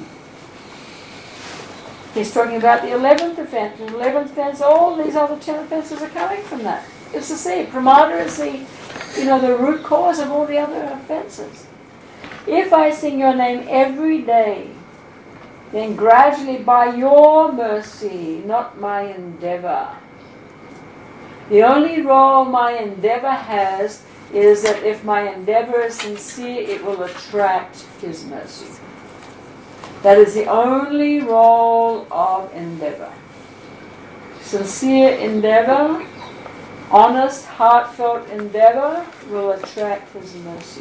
He's talking about the 11th offense. The 11th offense, all these other 10 offenses are coming from that. It's the seed. Pramada is the root cause of all the other offenses. If I sing your name every day, then gradually by your mercy, not my endeavor. The only role my endeavor has is that if my endeavor is sincere, it will attract His mercy. That is the only role of endeavor. Sincere endeavor, honest, heartfelt endeavor will attract His mercy.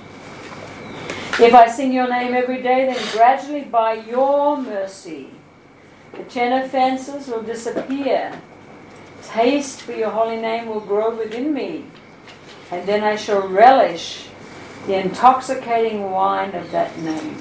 If I sing your name every day, then gradually by your mercy, the 10 offenses will disappear. Taste for your holy name will grow within me. and then I shall relish the intoxicating wine of that name.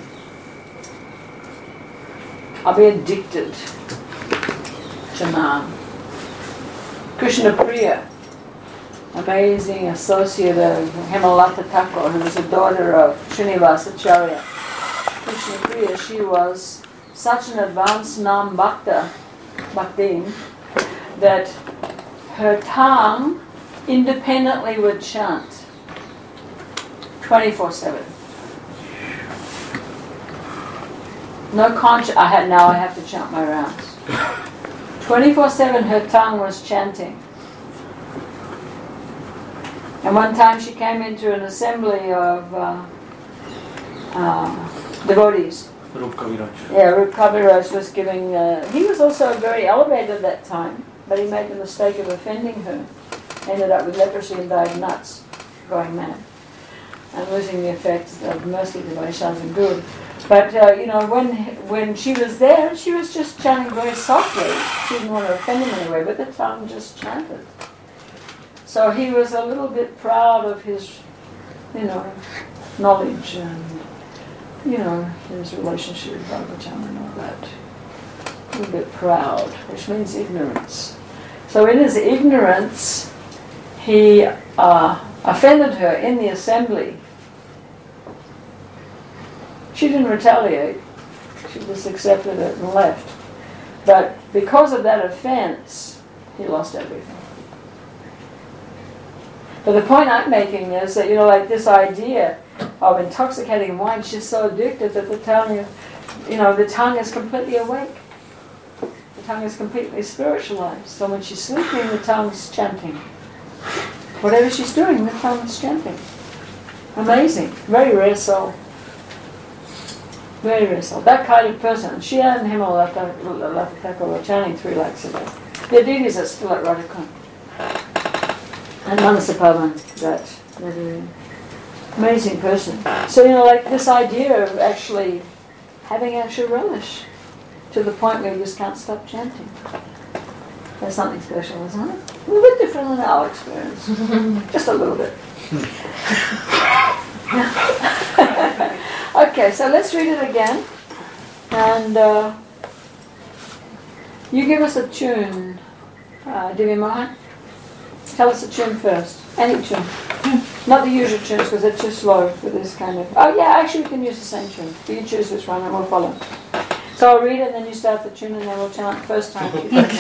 I'll be addicted to Nam. Krishna Priya, amazing associate of Hemalata Thakur, who was the daughter of Srinivasacharya. Krishna Priya, she was such an advanced Nam Bhaktin, that her tongue independently would chant 24/7. No conscious. I have to chant my rounds. 24/7 her tongue was chanting. And one time she came into an assembly of devotees. Rup Kaviraj. Yeah, Rup Kaviraj was giving... he was also very elevated at that time, but he made the mistake of offending her. Ended up with leprosy and died nuts, going mad, and losing the effects of mercy the Vaishnavas and good. But, when she was there, she was just chanting very softly. She didn't want to offend him anyway, but the tongue just chanted. So he was a little bit proud of his, knowledge and, his relationship with Bhagavatam and all that. A little bit proud, which means ignorance. So in his ignorance, he offended her in the assembly. She didn't retaliate. She just accepted it and left. But because of that offense, he lost everything. But the point I'm making is that, like this idea of intoxicating wine, she's so addicted that the tongue is completely awake. The tongue is completely spiritualized. So when she's sleeping, the tongue's chanting. Whatever she's doing, the tongue's chanting. Amazing. Very rare soul. Very rare soul. That kind of person. She and Hemalata Thakur were chanting 3 lakhs a day. The deities are still at Radhakund. And Manasapavan, that amazing person. So, like this idea of actually having actual relish to the point where you just can't stop chanting. That's something special, isn't it? A little bit different than our experience. Just a little bit. Okay, so let's read it again. And you give us a tune, Divya Mohan. Tell us a tune first. Any tune. Not the usual tunes because they're too slow for this kind of... Oh yeah, actually we can use the same tune. You choose which one and we'll follow. So I'll read it and then you start the tune and then we'll chant first time.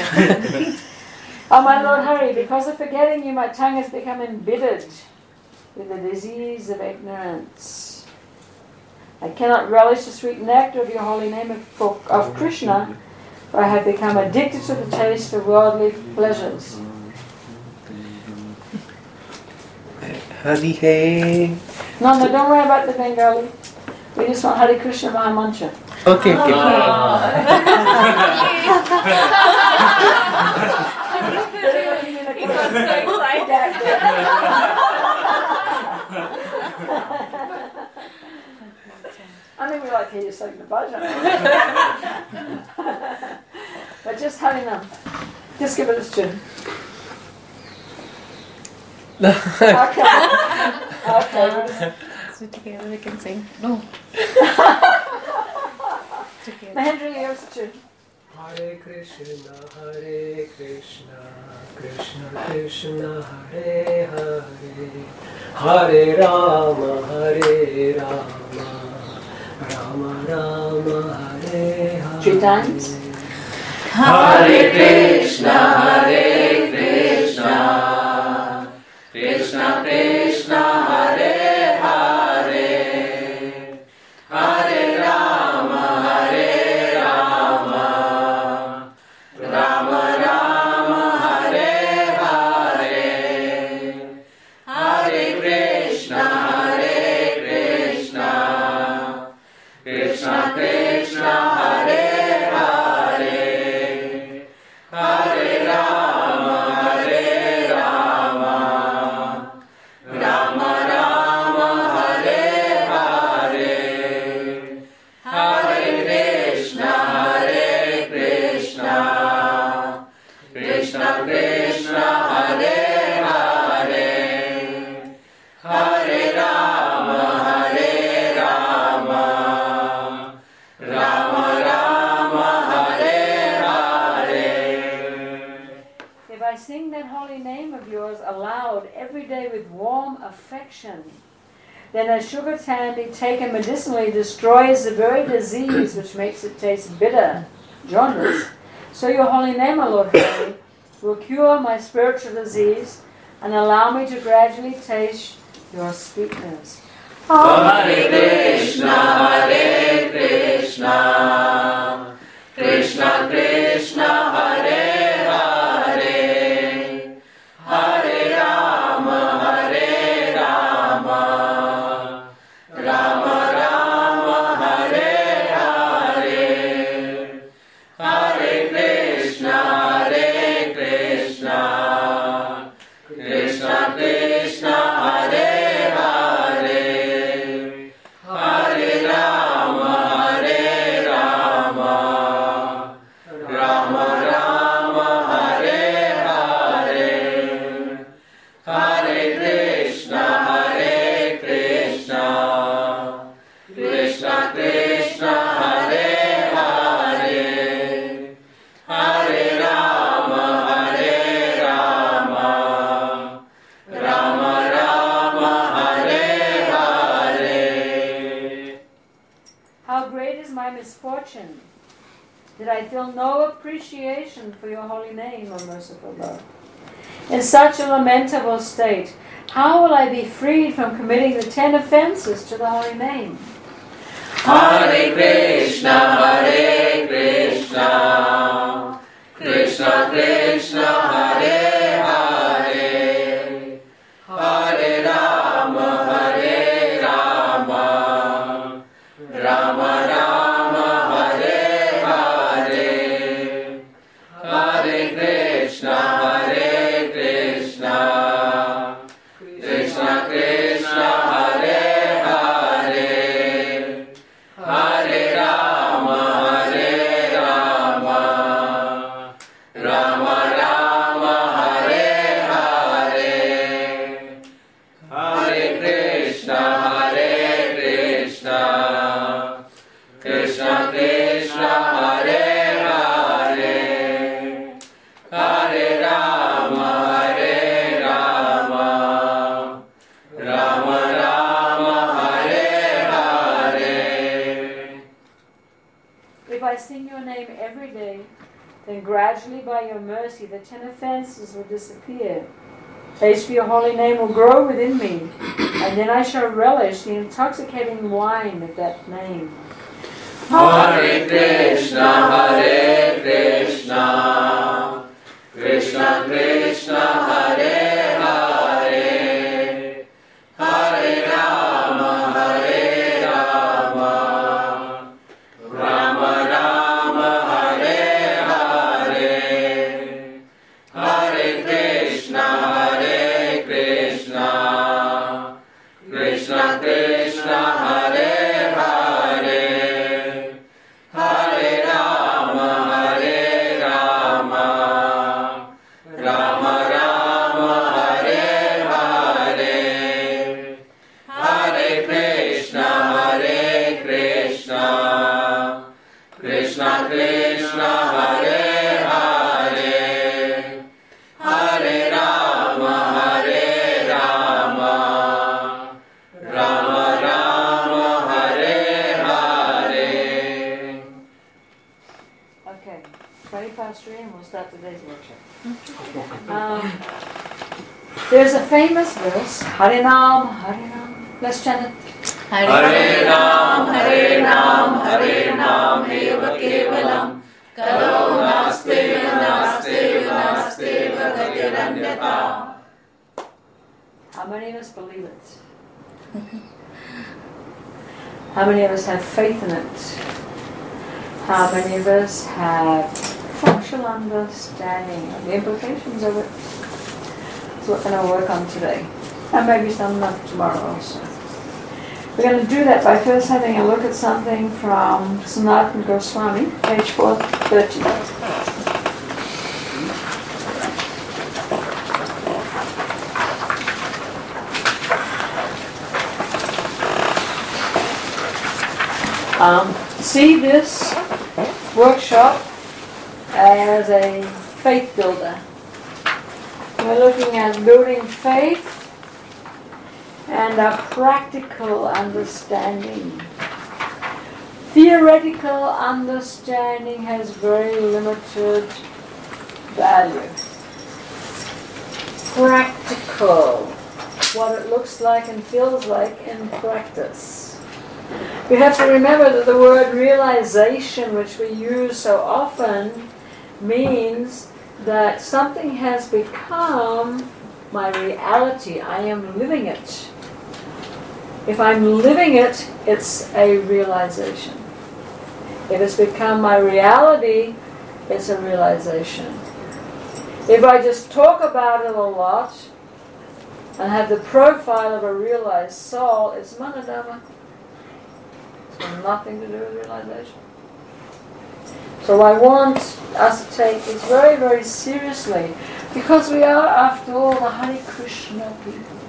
Oh my Lord Hari, because of forgetting you, my tongue has become embittered with the disease of ignorance. I cannot relish the sweet nectar of your holy name of Krishna, for I have become addicted to the taste of worldly pleasures. Hari Hey. No, don't worry about the Bengali. We just want Hare Krishna Mahamantra. Okay. I mean, we like to hear you sing the bhajan. But just Harinam. Just give it a tune. Okay. So together we can sing. No. Mahendra, give us a tune. Hare Krishna, Krishna Krishna, Hare Hare, Hare Rama, Rama Rama, Hare Hare. 3 times. Hare Krishna, Krishna Krishna, Hare Hare, Hare Rama, Rama Rama, Hare Hare, Hare Krishna, Krishna Krishna, Hare Hare, Hare Rama, Rama with warm affection. Then a sugar candy taken medicinally destroys the very disease which makes it taste bitter, jaundice. So your holy name, O Lord Hari, will cure my spiritual disease and allow me to gradually taste your sweetness. Hare Krishna, Hare Krishna, Krishna Krishna, Hare Hare, Hare Rama, Hare Rama, Rama Rama, Hare Hare, Hare Krishna, Hare Krishna, Krishna Krishna, Hare Hare, Hare Rama, Hare Rama, Rama Rama, Hare Hare, Hare Krishna, Hare Krishna, Krishna Krishna, Hare Hare, Hare Rama, Hare Rama, Rama Rama, Hare Hare. How great is my misfortune that I feel no appreciation for your holy name, O merciful Lord. In such a lamentable state, how will I be freed from committing the 10 offenses to the holy name? Hare Krishna, Hare Krishna, Krishna Krishna, Hare Hare, Hare Rama, Hare Rama, Rama Rama, Hare Hare, Hare Krishna, Hare Krishna, Krishna Krishna, Hare Hare, Hare Rama, Hare Rama, Rama Rama, Hare Hare, Hare Krishna, Hare Krishna, Krishna Krishna, Hare Hare, Hare Rama, Hare Rama, Rama Rama, Hare Hare. If I sing your name every day, then gradually by your mercy the 10 offenses will disappear. Taste for your holy name will grow within me, and then I shall relish the intoxicating wine of that name. Hare Krishna, Hare Krishna, Krishna Krishna, Hare Hare, Hare Rama, Hare Rama, Rama Rama, Hare Hare, Hare Krishna, Hare Krishna, Krishna Krishna, Hare Hare, Hare Rama, Hare Rama, Rama Rama, Hare Hare, Hare Krishna, Hare Krishna, Krishna Krishna, Hare Hare, Hare Rama, Hare Rama, Rama Rama, Hare Hare. Okay, 20 past 3 and we'll start today's workshop. There's a famous verse, Harinam, Harinam. Let's chant it. Hare Ram, Hare Ram, Hare Ram, Eva Kevalam, Kalo Naste, Naste, Naste, Gatiranyata. How many of us believe it? How many of us have faith in it? How many of us have functional understanding of the implications of it? That's what we're going to work on today. And maybe some of tomorrow also. We're going to do that by first having a look at something from Sanatana Goswami, page 430. See this workshop as a faith builder. We're looking at building faith and a practical understanding. Theoretical understanding has very limited value. Practical, what it looks like and feels like in practice. You have to remember that the word realization, which we use so often, means that something has become my reality. I am living it. If I'm living it, it's a realization. If it's become my reality, it's a realization. If I just talk about it a lot and have the profile of a realized soul, it's manadama. It's got nothing to do with realization. So I want us to take this very, very seriously, because we are, after all, the Hare Krishna people.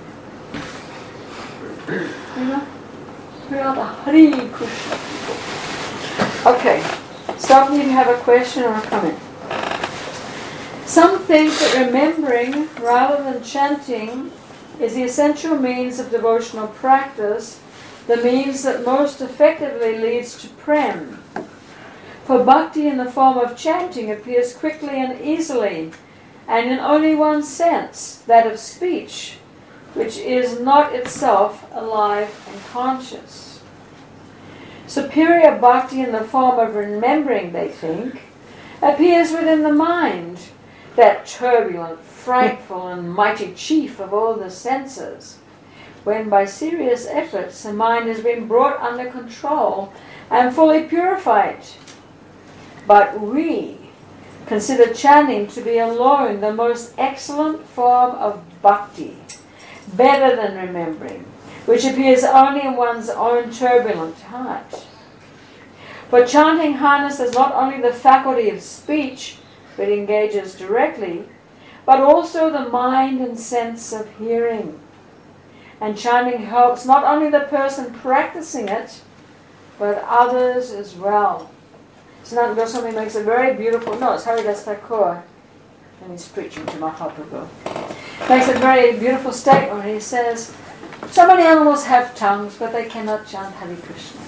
You know? We are the Hare Krishna people. Okay. Stop me if you have a question or a comment. Some think that remembering rather than chanting is the essential means of devotional practice, the means that most effectively leads to prem. For bhakti in the form of chanting appears quickly and easily, and in only one sense, that of speech, which is not itself alive and conscious. Superior bhakti in the form of remembering, they think, appears within the mind, that turbulent, frightful and mighty chief of all the senses, when by serious efforts the mind has been brought under control and fully purified. But we consider chanting to be alone the most excellent form of bhakti, better than remembering, which appears only in one's own turbulent heart. For chanting harnesses not only the faculty of speech, but engages directly, but also the mind and sense of hearing. And chanting helps not only the person practicing it, but others as well. Sanatana Goswami makes a very beautiful, no, it's Haridas Thakur, and he's preaching to Mahaprabhu. Makes a very beautiful statement. He says, so many animals have tongues, but they cannot chant Hare Krishna.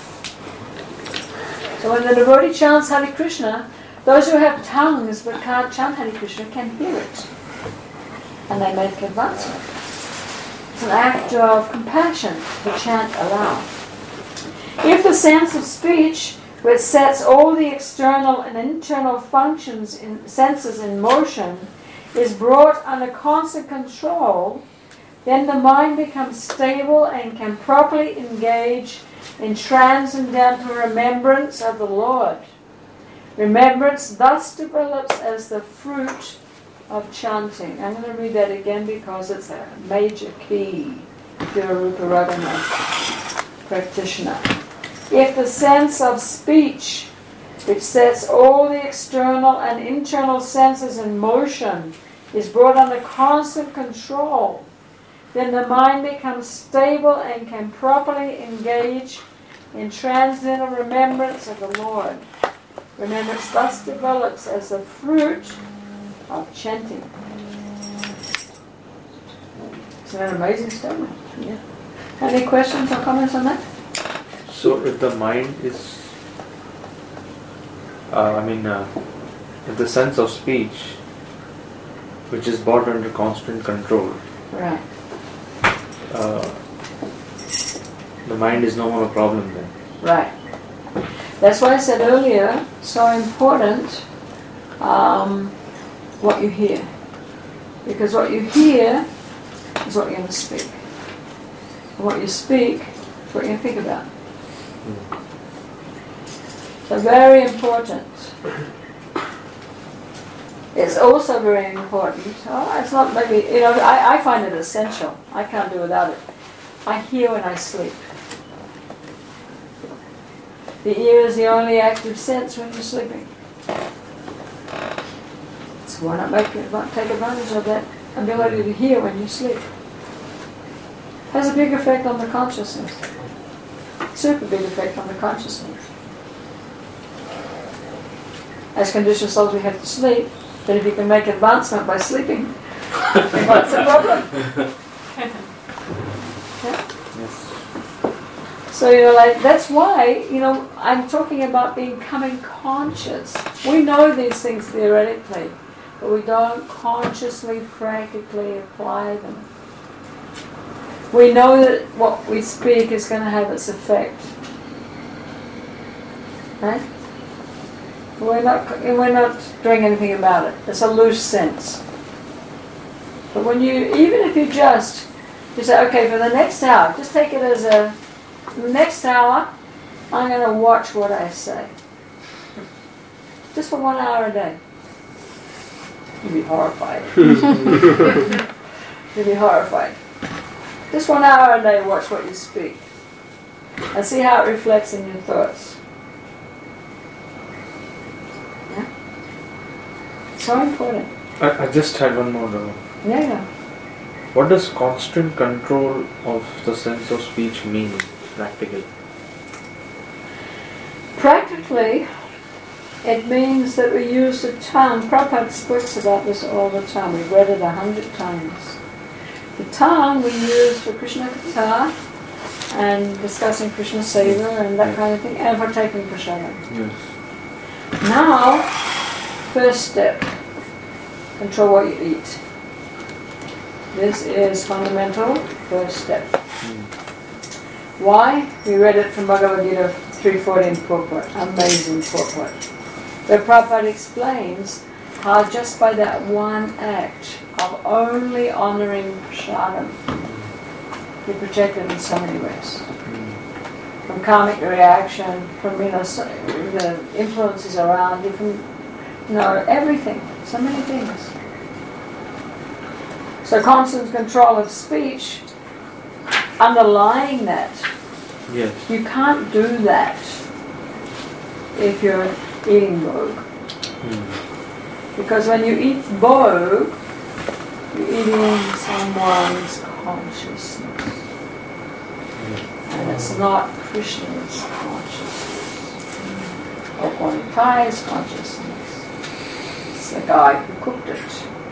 So when the devotee chants Hare Krishna, those who have tongues but can't chant Hare Krishna can hear it. And they make advancement. It's an act of compassion to chant aloud. If the sense of speech, which sets all the external and internal functions in senses in motion, is brought under constant control, then the mind becomes stable and can properly engage in transcendental remembrance of the Lord. Remembrance thus develops as the fruit of chanting. I'm going to read that again because it's a major key to a Rupa Raghunath practitioner. If the sense of speech, which sets all the external and internal senses in motion, is brought under constant control, then the mind becomes stable and can properly engage in transcendental remembrance of the Lord. Remembrance thus develops as the fruit of chanting. Isn't that an amazing statement? Yeah. Any questions or comments on that? So if the mind is, if the sense of speech, which is brought under constant control, right, the mind is no more a problem then. Right. That's why I said earlier, so important what you hear. Because what you hear is what you're going to speak. And what you speak is what you're going to think about. So very important. It's also very important. It's not maybe, I find it essential. I can't do without it. I hear when I sleep. The ear is the only active sense when you're sleeping. So why not take advantage of that ability to hear when you sleep? Has a big effect on the consciousness. Super big effect on the consciousness. As conditioned souls we have to sleep, but if you can make advancement by sleeping, what's the problem? Yes. So like, that's why, I'm talking about becoming conscious. We know these things theoretically, but we don't consciously, practically apply them. We know that what we speak is going to have its effect. Right? We're not doing anything about it. It's a loose sense. But when even if you just say, okay, for the next hour, just take it as the next hour, I'm going to watch what I say. Just for 1 hour a day. You'd be horrified. You'd be horrified. Just 1 hour a day, watch what you speak. And see how it reflects in your thoughts. Yeah? So important. I just had one more though. Yeah. What does constant control of the sense of speech mean practically? Practically, it means that we use the tongue. Prabhupada speaks about this all the time. We've read it 100 times. The tongue we use for Krishna Katha and discussing Krishna Seva and that kind of thing, and for taking prasadam. Yes. Now, first step, control what you eat. This is fundamental, first step. Why? We read it from Bhagavad Gita 314 purport, amazing purport. Where Prabhupada explains how just by that one act of only honouring prasadam, you're protected in so many ways. From karmic reaction, from the influences around you, from everything, so many things. So constant control of speech, underlying that, Yes. you can't do that if you're eating bhog. Because when you eat bhog, you're eating someone's consciousness. And it's not Krishna's consciousness. Or Kai's consciousness. It's the guy who cooked it.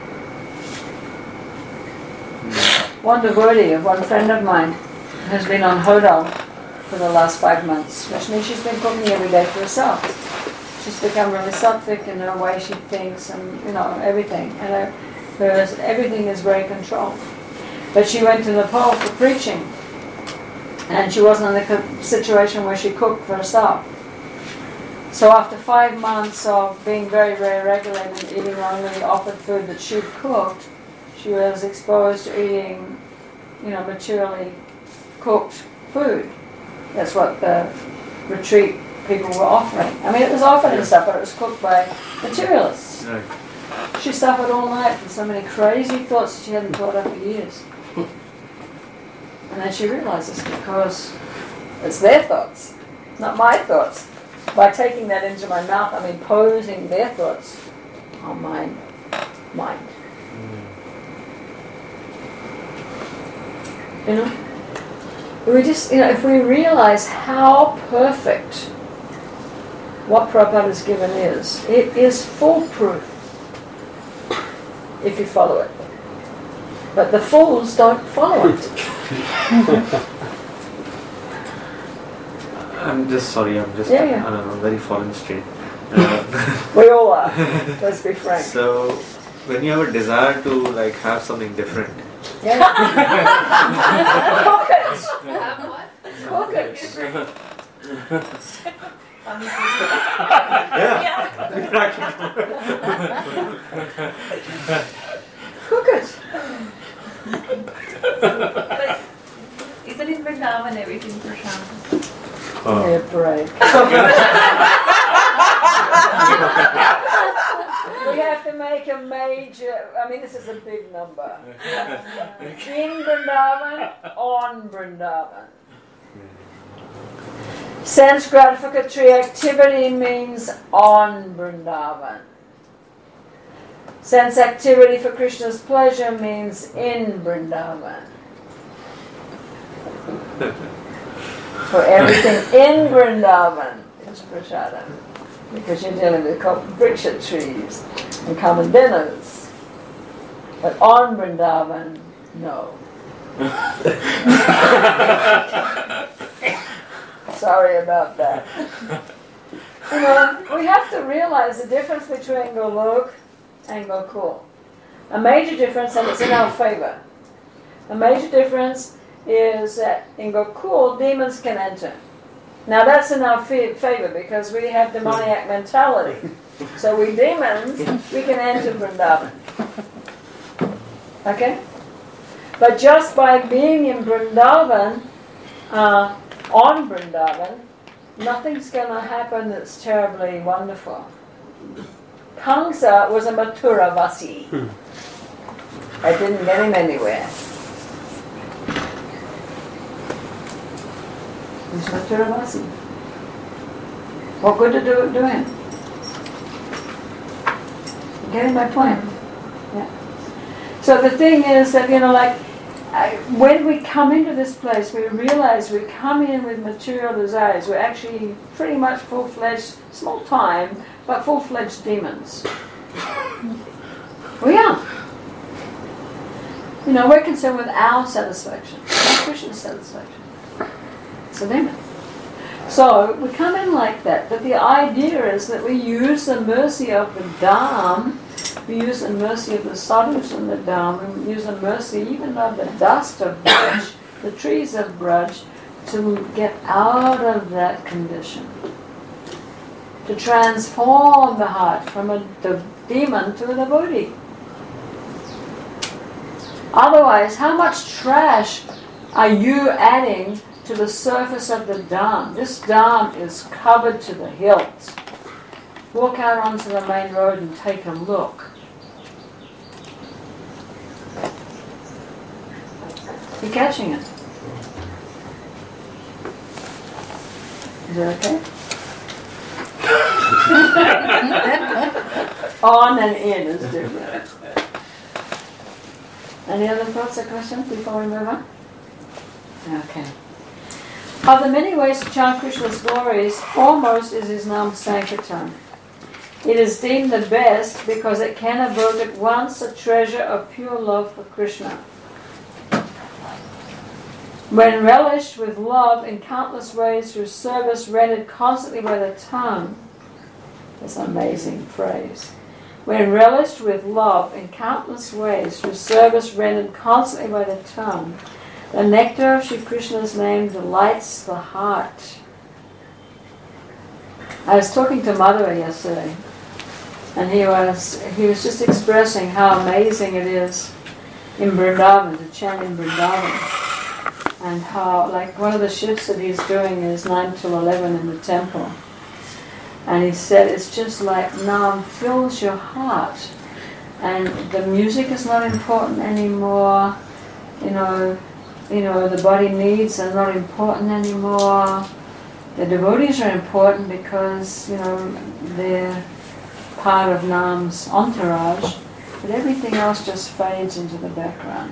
One devotee of one friend of mine has been on hodal for the last 5 months, which means she's been cooking every day for herself. She's become really sattvic in her way she thinks and, everything. And everything is very controlled. But she went to Nepal for preaching, and she wasn't in the situation where she cooked for herself. So after 5 months of being very, very regulated and eating only offered food that she'd cooked, she was exposed to eating, materially cooked food. That's what the retreat people were offering. I mean, it was offered and stuff, but it was cooked by materialists. Right. She suffered all night from so many crazy thoughts that she hadn't thought of for years. And then she realizes because it's their thoughts, not my thoughts. By taking that into my mouth, I'm imposing their thoughts on my mind. We just, if we realize how perfect what Prabhupada has given is, it is foolproof if you follow it. But the fools don't follow it. I'm just sorry, I'm just Yeah. on a very foreign state. We all are. Let's be frank. So, when you have a desire to have something different, Yeah. Cook it. Cook it. Cook it. But isn't it Vrindavan everything Prashant? Yeah, break. We have to make a major, this is a big number. In Vrindavan, on Vrindavan. Sense gratificatory activity means on Vrindavan. Sense activity for Krishna's pleasure means in Vrindavan. So everything in Vrindavan is prasadam. Because you're dealing with vriksha trees and common dinners. But on Vrindavan, no. Sorry about that. You know, we have to realize the difference between Golok and Gokul. A major difference, and it's in our favor. A major difference is that in Gokul, demons can enter. Now that's in our favor because we have demoniac mentality. So we demons, we can enter Vrindavan. Okay? But just by being in Vrindavan, on Vrindavan, nothing's going to happen that's terribly wonderful. Kamsa was a Mathura Vasi. I didn't get him anywhere. He's Mathura Vasi. What good to do him? You getting my point? Yeah. So the thing is that, you know, like, when we come into this place, we realize we come in with material desires. We're actually pretty much full-fledged, small time, but full-fledged demons. We are. You know, we're concerned with our satisfaction, not Krishna's satisfaction. It's a demon. So we come in like that, but the idea is that we use the mercy of the Dham. We use the mercy of the sadhus in the Dham. We use the mercy even of the dust of Braj, the trees of Braj, to get out of that condition. To transform the heart from a demon to a devotee. Otherwise, how much trash are you adding to the surface of the Dham? This Dham is covered to the hilt. Walk out onto the main road and take a look. You catching it? Is it okay? On and in is different. Any other thoughts or questions before we move on? Okay. Of the many ways to chant Krishna's glories, foremost is his Nam Sankirtan. It is deemed the best because it can evoke at once a treasure of pure love for Krishna. When relished with love in countless ways through service rendered constantly by the tongue, this amazing phrase. When relished with love in countless ways through service rendered constantly by the tongue, the nectar of Shri Krishna's name delights the heart. I was talking to Madhura yesterday, and he was just expressing how amazing it is in Vrindavan, to chant in Vrindavan. And how, like, one of the shifts that he's doing is 9 till 11 in the temple. And he said it's just like Nam fills your heart. And the music is not important anymore. You know, the body needs are not important anymore. The devotees are important because, you know, they're part of Nam's entourage. But everything else just fades into the background.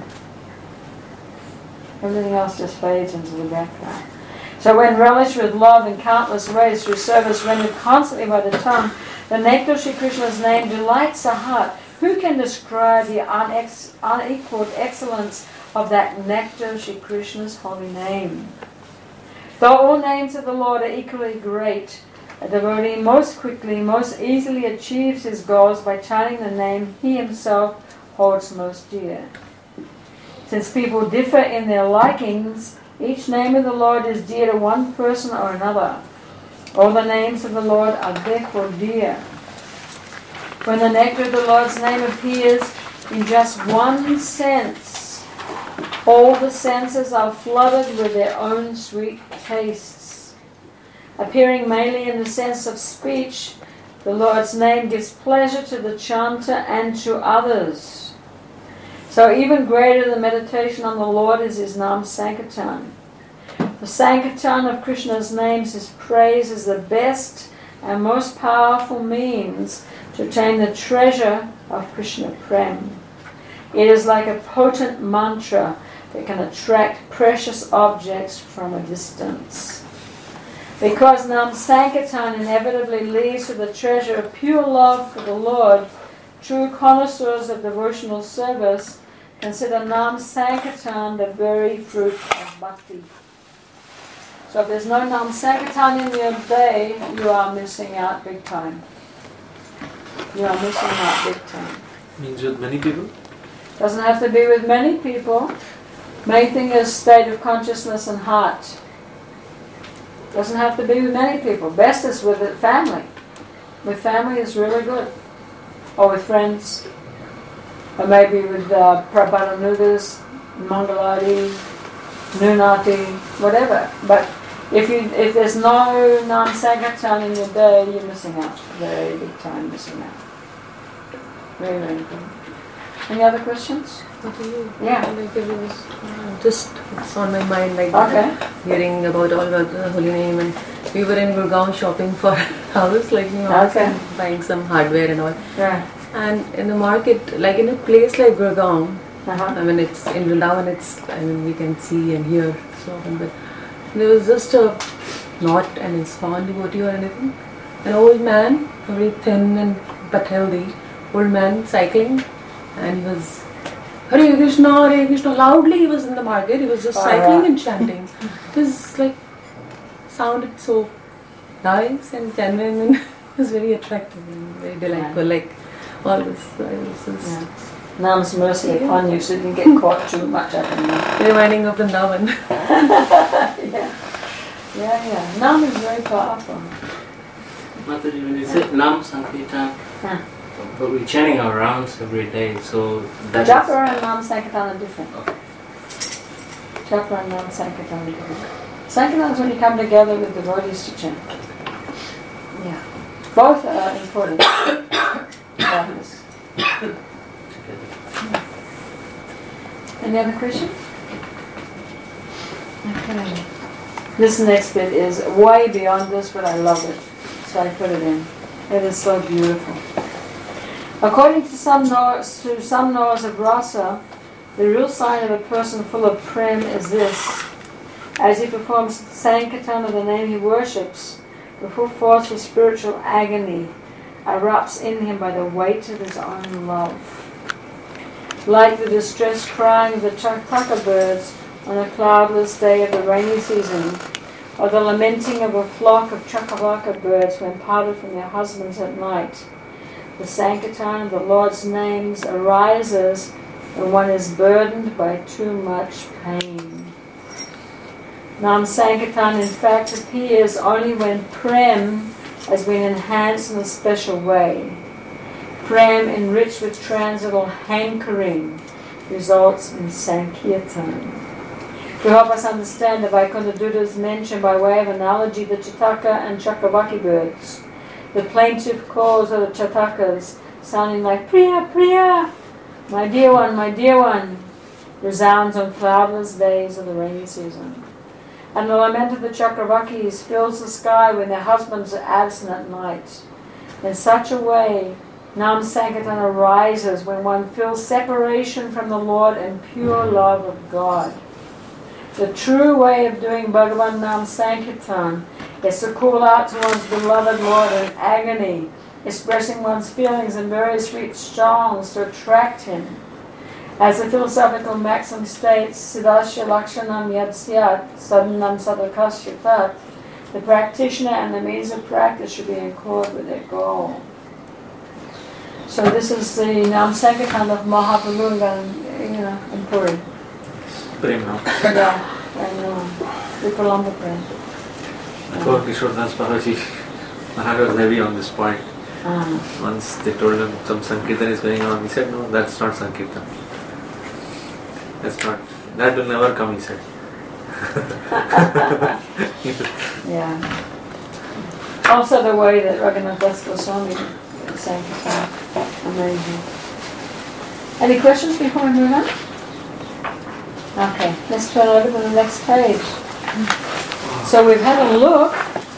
Everything else just fades into the background. So when relished with love in countless ways through service rendered constantly by the tongue, the nectar of Shri Krishna's name delights the heart. Who can describe the unequaled excellence of that nectar of Shri Krishna's holy name? Though all names of the Lord are equally great, a devotee most quickly, most easily achieves his goals by chanting the name he himself holds most dear. Since people differ in their likings, each name of the Lord is dear to one person or another. All the names of the Lord are therefore dear. When the nectar of the Lord's name appears in just one sense, all the senses are flooded with their own sweet tastes. Appearing mainly in the sense of speech, the Lord's name gives pleasure to the chanter and to others. So even greater than meditation on the Lord is his Nam Sankirtan. The Sankirtan of Krishna's names, his praise, is the best and most powerful means to attain the treasure of Krishna Prem. It is like a potent mantra that can attract precious objects from a distance. Because Nam Sankirtan inevitably leads to the treasure of pure love for the Lord, true connoisseurs of devotional service consider Nam Sankirtan the very fruit of bhakti. So if there's no Nam Sankirtan in your day, you are missing out big time. You are missing out big time. Means with many people? Doesn't have to be with many people. Main thing is state of consciousness and heart. Doesn't have to be with many people. Best is with the family. With family is really good. Or with friends. Or maybe with Prabhupada Nugas, Mangaladi, Nunati, whatever. But if there's no Nam Sankirtan in your day, you're missing out. Very big time missing out. Very, very important. Any other questions? Yeah. Like it was just it's on my mind, like hearing about all the holy name, and we were in Gurgaon shopping for house, like buying some hardware and all. Yeah. And in the market, like in a place like Gurgaon, I mean it's in Vrindavan, we can see and hear so often, but there was just not an ISKCON devotee or anything. An old man, very thin but healthy, old man cycling, and he was Hare Krishna, loudly he was in the market, he was just cycling and chanting. It was like, sounded so nice and genuine, and it was very attractive and very delightful, like all this. Nam's mercy upon you so you didn't get caught too much up in that. Reminding of Vrindavan. Yeah. Nam is very powerful. Mataji, when you say Nam Sankirtan, but we're chanting our rounds every day, so that Japa and Nam Sankirtan are different. Okay. Japa and Nam Sankirtan are different. Sankirtan is when you come together with devotees to chant. Yeah. Both are important. Any other questions? Okay. This next bit is way beyond this, but I love it. So I put it in. It is so beautiful. According to some knowers of rasa, the real sign of a person full of prem is this. As he performs Sankirtan of the name he worships, the full force of spiritual agony erupts in him by the weight of his own love. Like the distressed crying of the chataka birds on a cloudless day of the rainy season, or the lamenting of a flock of chakavaka birds when parted from their husbands at night, the Sankirtan of the Lord's names arises when one is burdened by too much pain. Nam Sankirtan in fact appears only when Prem has been enhanced in a special way. Prem enriched with transcendental hankering results in Sankirtan. To help us understand, the Vaikuntha Dutas mention by way of analogy the Chataka and Chakravaki birds. The plaintive calls of the Chatakas, sounding like Priya, Priya, my dear one, resounds on cloudless days of the rainy season. And the lament of the Chakravakis fills the sky when their husbands are absent at night. In such a way, Nam Sankirtan arises when one feels separation from the Lord and pure love of God. The true way of doing Bhagavan Nam Sankirtan is to call out to one's beloved Lord in agony, expressing one's feelings in very sweet songs to attract him. As the philosophical maxim states, Siddhasya Lakshanam Yadsyat Sadhanam Sadhakasya Tat, the practitioner and the means of practice should be in accord with their goal. So this is the Nam Sankirtan of Mahaprabhu in Puri. Prem now. Yeah, I know. Vipalamba Prem. Before Kishore Das Babaji, Maharaj was heavy on this point. Once they told him some Sankirtan is going on, he said, no, that's not Sankirtan. That's not, that will never come, he said. Yeah. Also the way that Raghunath Das Goswami Sankirtan. Amazing. Any questions before we move on? Okay, let's turn over to the next page. So we've had a look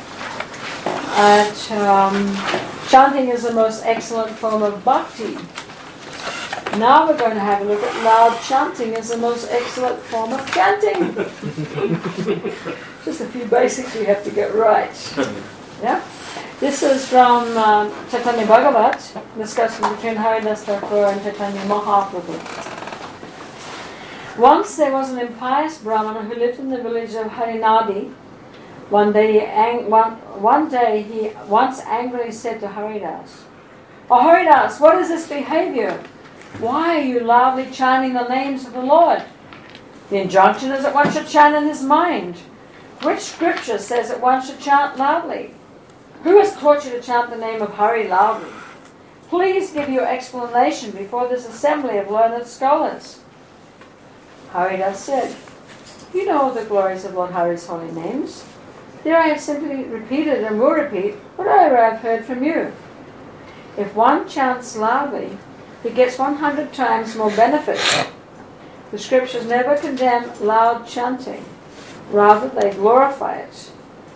at chanting is the most excellent form of bhakti. Now we're going to have a look at loud chanting is the most excellent form of chanting. Just a few basics we have to get right. Yeah. This is from Chaitanya Bhagavat, discussion between Haridas Thakur and Chaitanya Mahaprabhu. Once there was an impious Brahmana who lived in the village of Harinadi. One day he once angrily said to Haridas, "Oh Haridas, what is this behavior? Why are you loudly chanting the names of the Lord? The injunction is that one should chant in his mind. Which scripture says that one should chant loudly? Who has taught you to chant the name of Hari loudly? Please give your explanation before this assembly of learned scholars." Haridas said, "You know the glories of Lord Hari's holy names. There I have simply repeated and will repeat whatever I have heard from you. If one chants loudly, he gets 100 times more benefit. The scriptures never condemn loud chanting. Rather, they glorify it."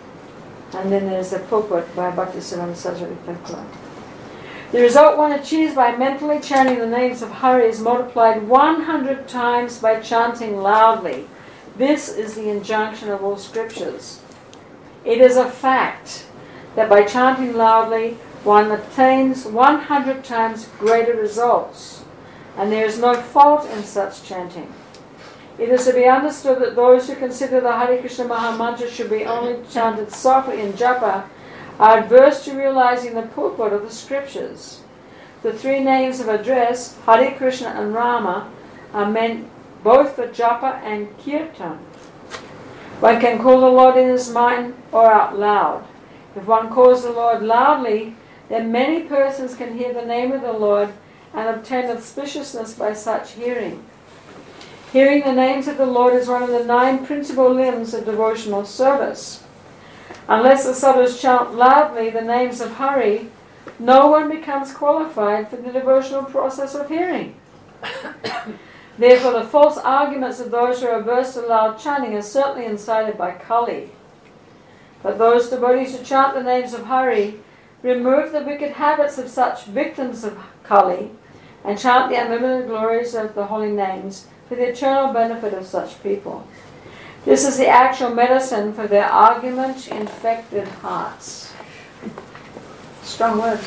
And then there's the purport by Bhaktisiddhanta Saraswati Thakur. The result one achieves by mentally chanting the names of Hari is multiplied 100 times by chanting loudly. This is the injunction of all scriptures. It is a fact that by chanting loudly, one obtains 100 times greater results, and there is no fault in such chanting. It is to be understood that those who consider the Hare Krishna Maha Mantra should be only chanted softly in japa are adverse to realizing the purport of the scriptures. The three names of address, Hare Krishna and Rama, are meant both for japa and kirtan. One can call the Lord in his mind or out loud. If one calls the Lord loudly, then many persons can hear the name of the Lord and obtain auspiciousness by such hearing. Hearing the names of the Lord is one of the 9 principal limbs of devotional service. Unless the sadhus chant loudly the names of Hari, no one becomes qualified for the devotional process of hearing. Therefore, the false arguments of those who are averse to loud chanting are certainly incited by Kali. But those devotees who chant the names of Hari remove the wicked habits of such victims of Kali and chant the unlimited glories of the holy names for the eternal benefit of such people. This is the actual medicine for their argument-infected hearts. Strong words.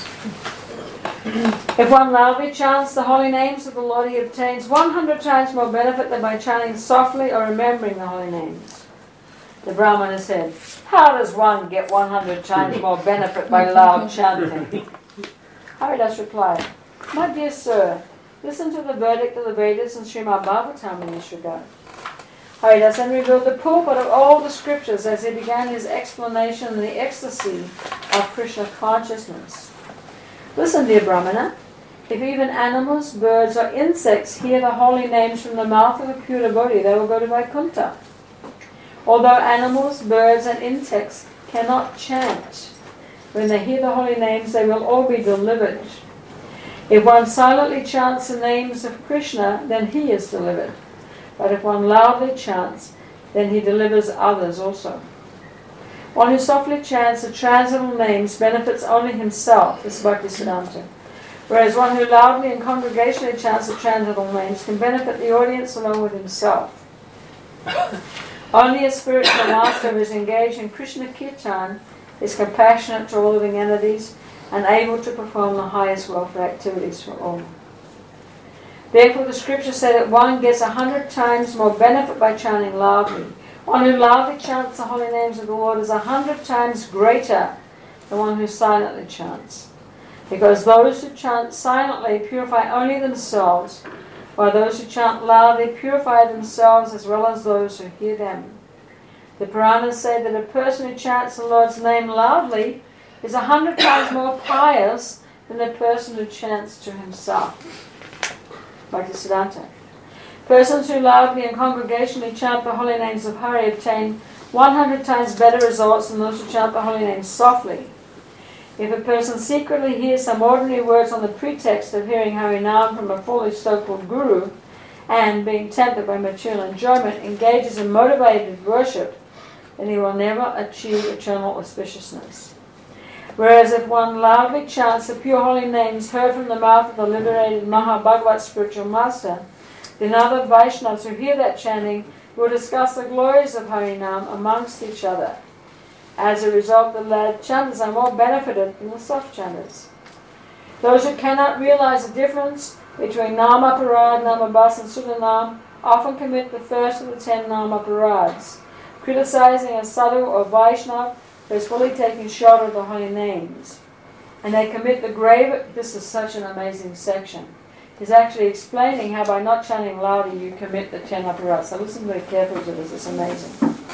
If one loudly chants the holy names of the Lord, he obtains 100 times more benefit than by chanting softly or remembering the holy names. The Brahmana said, "How does one get 100 times more benefit by loud chanting?" Haridas replied, "My dear sir, listen to the verdict of the Vedas and Srimad Bhagavatam in this regard." Haridas then revealed the purport of all the scriptures as he began his explanation in the ecstasy of Krishna consciousness. "Listen, dear Brahmana, if even animals, birds or insects hear the holy names from the mouth of a pure devotee, they will go to Vaikuntha. Although animals, birds and insects cannot chant, when they hear the holy names they will all be delivered. If one silently chants the names of Krishna, then he is delivered. But if one loudly chants, then he delivers others also. One who softly chants the transcendental names benefits only himself," this is Bhaktisiddhanta, "whereas one who loudly and congregationally chants the transcendental names can benefit the audience along with himself. Only a spiritual master who is engaged in Krishna Kirtan is compassionate to all living entities and able to perform the highest welfare activities for all. Therefore the scriptures say that one gets 100 times more benefit by chanting loudly. One who loudly chants the holy names of the Lord is 100 times greater than one who silently chants. Because those who chant silently purify only themselves, while those who chant loudly purify themselves as well as those who hear them. The Puranas say that a person who chants the Lord's name loudly is 100 times more pious than the person who chants to himself." Bhaktisiddhanta. Persons who loudly and congregationally chant the holy names of Hari obtain 100 times better results than those who chant the holy names softly. If a person secretly hears some ordinary words on the pretext of hearing Harinam from a fully so-called guru, and being tempted by material enjoyment, engages in motivated worship, then he will never achieve eternal auspiciousness. Whereas if one loudly chants the pure holy names heard from the mouth of the liberated Mahabhagavat spiritual master, then other Vaishnavas who hear that chanting will discuss the glories of Harinam amongst each other. As a result, the loud chanters are more benefited than the soft chanters. Those who cannot realize the difference between Nama Parad, Nama Bas and Sudanam often commit the first of the 10 Namaparades, criticizing a sadhu or Vaishnava who is fully taking shelter of the holy names. And they commit the grave. This is such an amazing section. He's actually explaining how by not chanting loudly you commit the 10 aparats. So listen very carefully to this, it's amazing.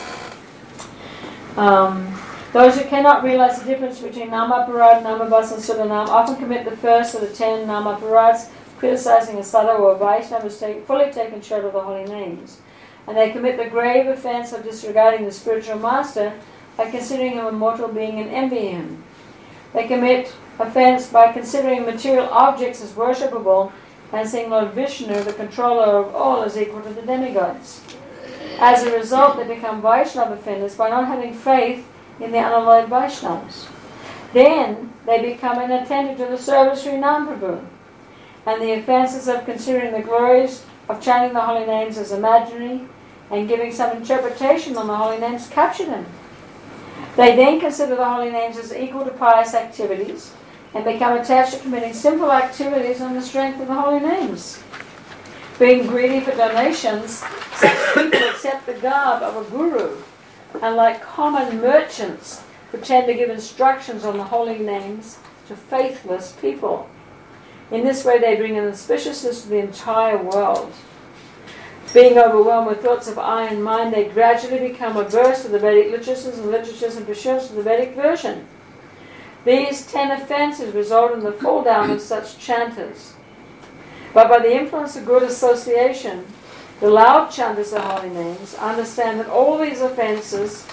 Those who cannot realize the difference between Namaparad, Namabhas and Sudanam often commit the first of the 10 Namaparads, criticizing a sadhu or Vaishnava who is fully taken short of the holy names. And they commit the grave offense of disregarding the spiritual master by considering him a mortal being and envying him. They commit offense by considering material objects as worshipable and seeing Lord Vishnu, the controller of all, as equal to the demigods. As a result, they become Vaishnava offenders by not having faith in the unalloyed Vaishnavas. Then they become inattentive to the service of Sri Namaprabhu, and the offences of considering the glories of chanting the holy names as imaginary and giving some interpretation on the holy names capture them. They then consider the holy names as equal to pious activities and become attached to committing simple activities on the strength of the holy names. Being greedy for donations, such people accept the garb of a guru and, like common merchants, pretend to give instructions on the holy names to faithless people. In this way they bring an auspiciousness to the entire world. Being overwhelmed with thoughts of I and mine, they gradually become averse to the Vedic literatures and pursuits of the Vedic version. These 10 offences result in the fall down of such chanters. But by the influence of good association, the loud chanters of holy names understand all these offences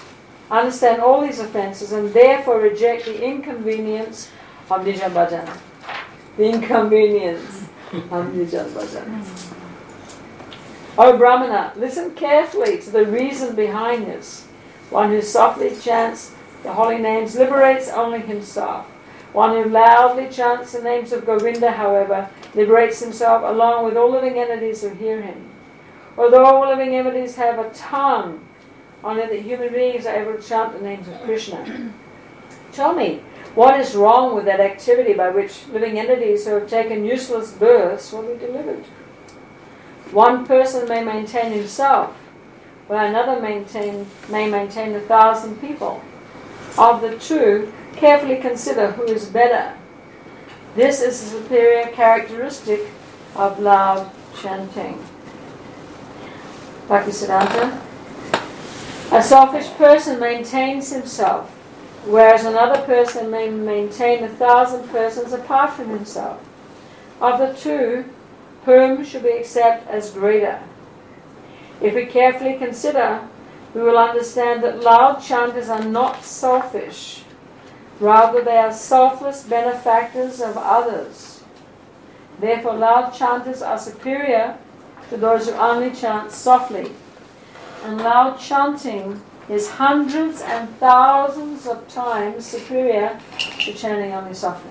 and therefore reject the inconvenience of Nijan Bhajan. The inconvenience of Nijan Bhajan. O Brahmana, listen carefully to the reason behind this. One who softly chants the holy names liberates only himself. One who loudly chants the names of Govinda, however, liberates himself along with all living entities who hear him. Although all living entities have a tongue, only the human beings are able to chant the names of Krishna. Tell me, what is wrong with that activity by which living entities who have taken useless births will be delivered? One person may maintain himself, while another may maintain 1,000 people. Of the two, carefully consider who is better. This is a superior characteristic of loud chanting. Bhaktisiddhanta. A selfish person maintains himself, whereas another person may maintain 1,000 persons apart from himself. Of the two, whom should we accept as greater? If we carefully consider, we will understand that loud chanters are not selfish. Rather, they are selfless benefactors of others. Therefore, loud chanters are superior to those who only chant softly. And loud chanting is hundreds and thousands of times superior to chanting only softly.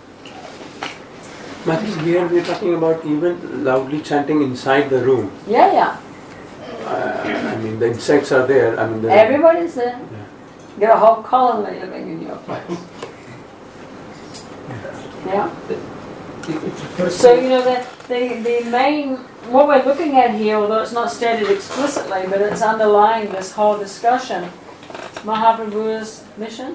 Matthew, here we're talking about even loudly chanting inside the room. Yeah. I mean, the insects are there. I mean, everybody's there. Yeah. You're a whole colony living in your place. Yeah. So the main what we're looking at here, although it's not stated explicitly, but it's underlying this whole discussion, Mahaprabhu's mission.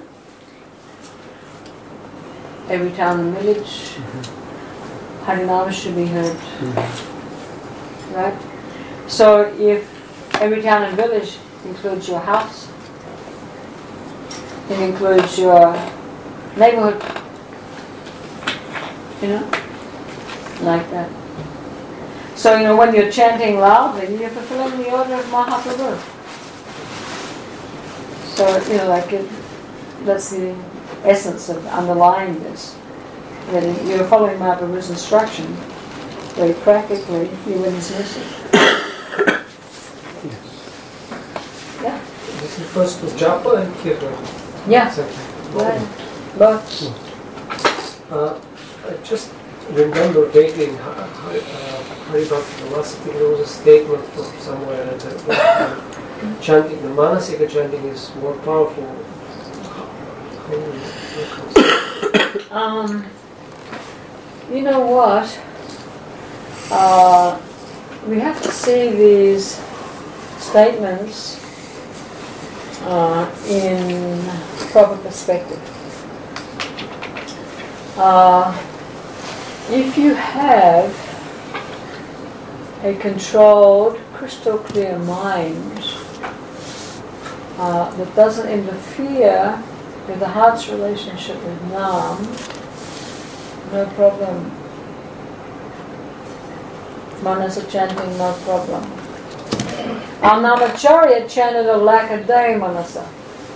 Every town and village, Harinama should be heard. Right? So if every town and village includes your house, it includes your neighborhood, like that. So, when you're chanting loudly, you're fulfilling the order of Mahaprabhu. So, that's the essence of underlying this. That you're following Mahaprabhu's instruction very practically, you win his message. Yeah? This refers to japa and kirtan. Yeah. Exactly. Right. Both. I just remember vaguely in Haribhakti Vilasati, there was a statement from somewhere that chanting, the Manasika chanting is more powerful. You know what? we have to see these statements in proper perspective. If you have a controlled, crystal clear mind that doesn't interfere with the heart's relationship with Nam, no problem. Manasa chanting, no problem. Our Namacharya chanted a lakh a day, Manasa.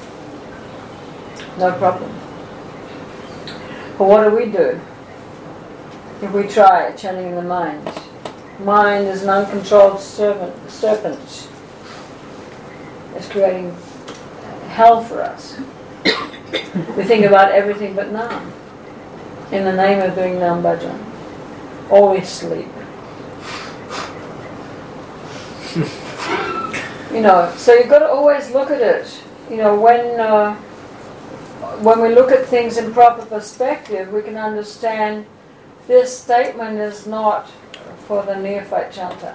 No problem. But what do? If we try chanting in the mind. Mind is an uncontrolled serpent. It's creating hell for us. We think about everything but Nam. In the name of doing Nam Bhajan. Or we sleep. So you've got to always look at it. When we look at things in proper perspective, we can understand this statement is not for the neophyte chanter.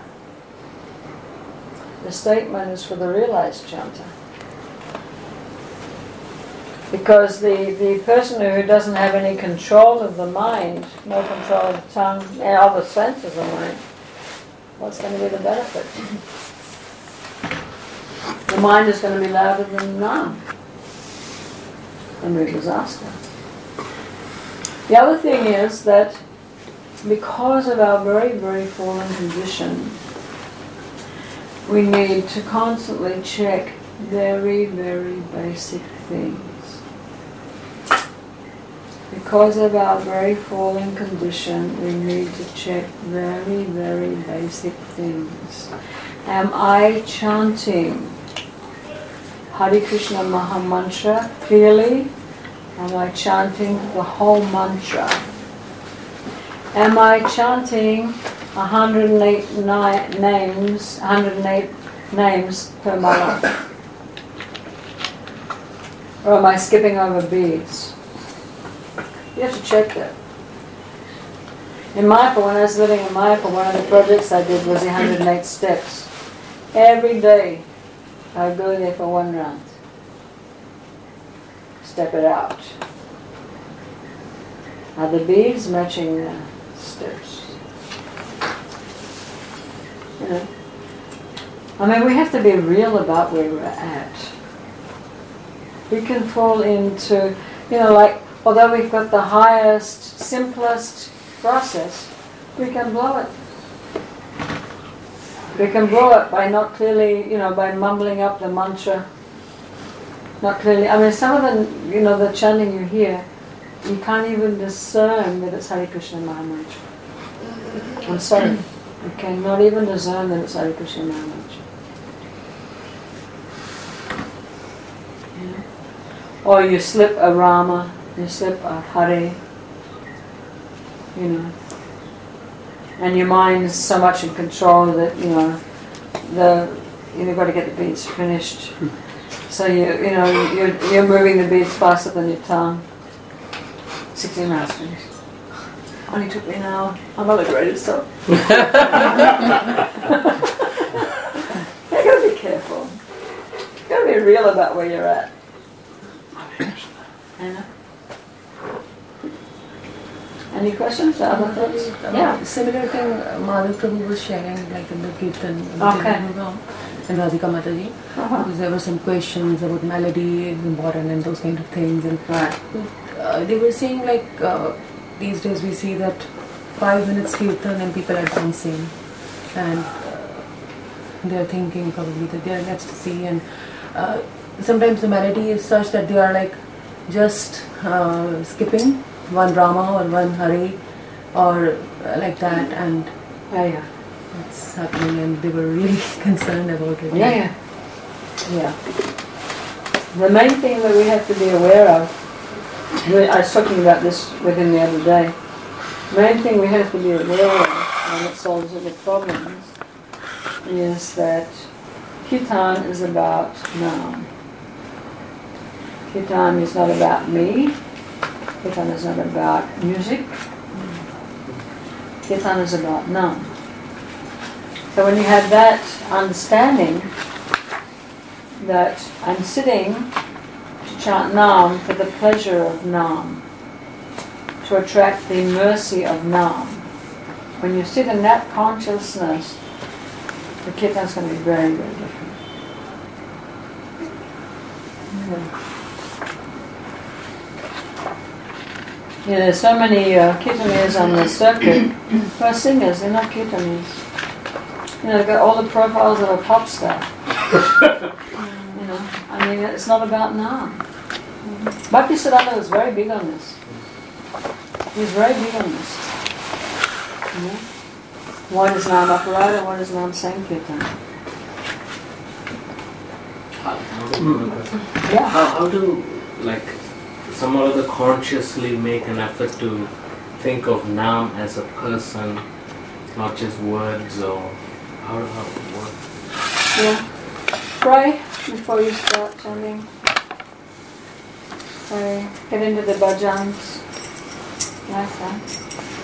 The statement is for the realized chanter. Because the person who doesn't have any control of the mind, no control of the tongue, and all the senses of mind, what's going to be the benefit? The mind is going to be louder than Nam. And be a disaster. The other thing is that because of our very, very fallen condition, we need to constantly check very, very basic things. Because of our very fallen condition, we need to check very, very basic things. Am I chanting Hare Krishna Maha Mantra clearly? Am I chanting the whole mantra? Am I chanting 108 names per mala? Or am I skipping over beads? You have to check that. In Mayapur, when I was living in Mayapur, one of the projects I did was the 108 steps. Every day I would go there for one round. Step it out. Are the beads matching the steps? We have to be real about where we're at. We can fall into, although we've got the highest, simplest process, we can blow it. We can blow it by not clearly, by mumbling up the mantra. Not clearly. Some of the chanting you hear, you can't even discern that it's Hare Krishna Maha Mantra. I'm sorry. You cannot even discern that it's Hare Krishna Maha Mantra. Or you slip a Rama, you slip a Hare, and your mind's so much in control that you've got to get the beads finished. So you're moving the beads faster than your tongue. 16 rounds finished. Only took me an hour. I'm not the greatest, so. You got to be careful. You got to be real about where you're at. Any questions? Other thoughts? Yeah. Similar thing Madhav Prabhu was sharing, like in the Kirtan and Radhika Mataji. Because there were some questions about melody is important and those kind of things. And they were saying these days we see that 5 minutes Kirtan and people are dancing. And they're thinking probably that they're in ecstasy. And sometimes the melody is such that they are just skipping one Rama or one Hare or like that, and it's happening, and they were really concerned about it. Yeah. The main thing that we have to be aware of, I was talking about this with him the other day, the main thing we have to be aware of, and it solves all the problems, is that Kirtan is about Nam. Kirtan is not about me. Kirtan is not about music. Kirtan is about Nam. So when you have that understanding that I'm sitting to chant Nam for the pleasure of Nam, to attract the mercy of Nam, when you sit in that consciousness, the kirtan is going to be very, very different. Yeah, there's so many kirtanias on the circuit who are singers, they're not kirtanias. They've got all the profiles of a pop star. I mean, it's not about Nam. Bhaktisiddhanta was very big on this. He's very big on this. What is Nam Aparada, what is Nam Sankirtan? How do, like, some or other consciously make an effort to think of Nam as a person, not just words, or how it work? Yeah. Pray before you start chanting. Pray. Get into the bhajans. Like that.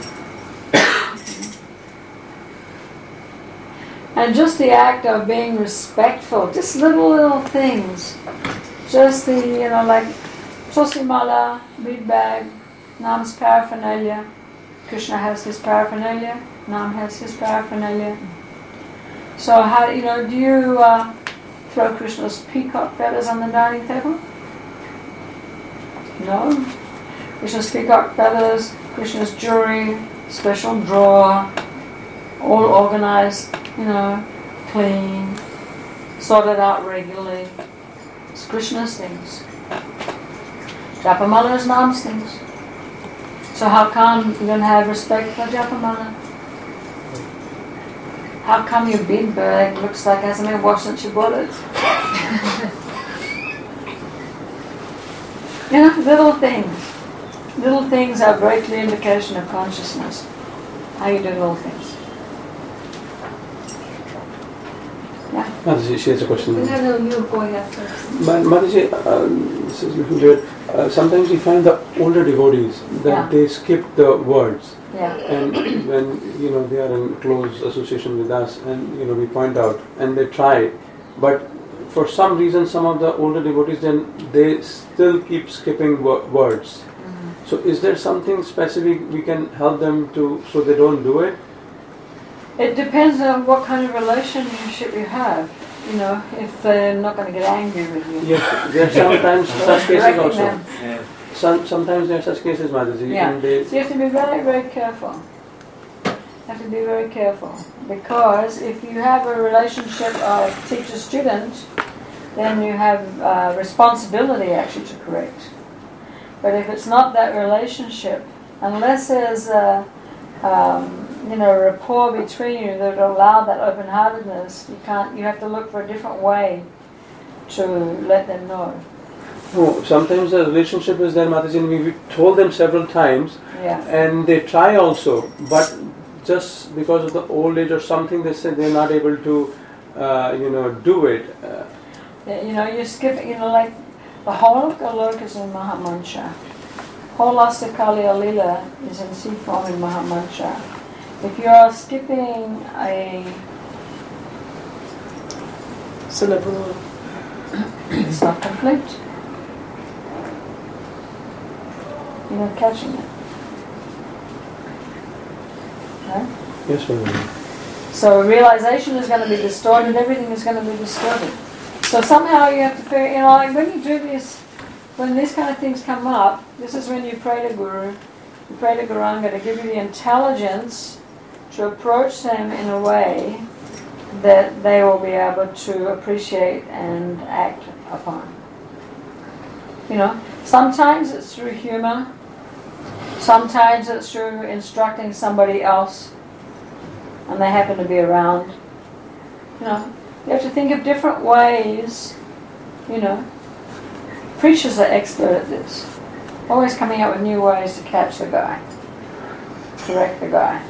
And just the act of being respectful, just little things. Just the, like Chosimala, bead bag, Nam's paraphernalia. Krishna has his paraphernalia, Nam has his paraphernalia. So how, do you throw Krishna's peacock feathers on the dining table? No. Krishna's peacock feathers, Krishna's jewelry, special drawer, all organized, clean, sorted out regularly. It's Krishna's things. Japamala is Nam's things. So how come you don't have respect for Japamala? How come your bead bag looks like it hasn't been washed since you bought it? Little things. Little things are a very clear indication of consciousness. How you do little things. Mataji, she has a question. No, you're going after. Mataji, this is a little weird. Sometimes we find the older devotees that they skip the words. Yeah. And when they are in close association with us, and we point out, and they try, but for some reason, some of the older devotees then they still keep skipping words. Mm-hmm. So, is there something specific we can help them to so they don't do it? It depends on what kind of relationship you have. If they're not going to get angry with you. Yes, there are sometimes such cases also. Sometimes there are such cases, Mataji. Yeah. So you have to be very, very careful. Because if you have a relationship of teacher-student, then you have responsibility actually to correct. But if it's not that relationship, unless there's a rapport between you that will allow that open-heartedness, you have to look for a different way to let them know. Oh, sometimes the relationship is there, Mataji, and we told them several times, and they try also, but just because of the old age or something, they say they're not able to, do it. You skip, like the whole of Golok is in Mahamantra. Whole Astakali Alila is in C form in Mahamantra. If you are skipping a syllable, it's not complete. You're not catching it. Okay? Yes, ma'am. So realization is going to be distorted, everything is going to be distorted. So somehow you have to figure, like when you do this, when these kind of things come up, this is when you pray to Guru, you pray to Gauranga to give you the intelligence to approach them in a way that they will be able to appreciate and act upon. Sometimes it's through humor, sometimes it's through instructing somebody else and they happen to be around. You have to think of different ways, Preachers are expert at this. Always coming up with new ways to catch the guy, correct the guy.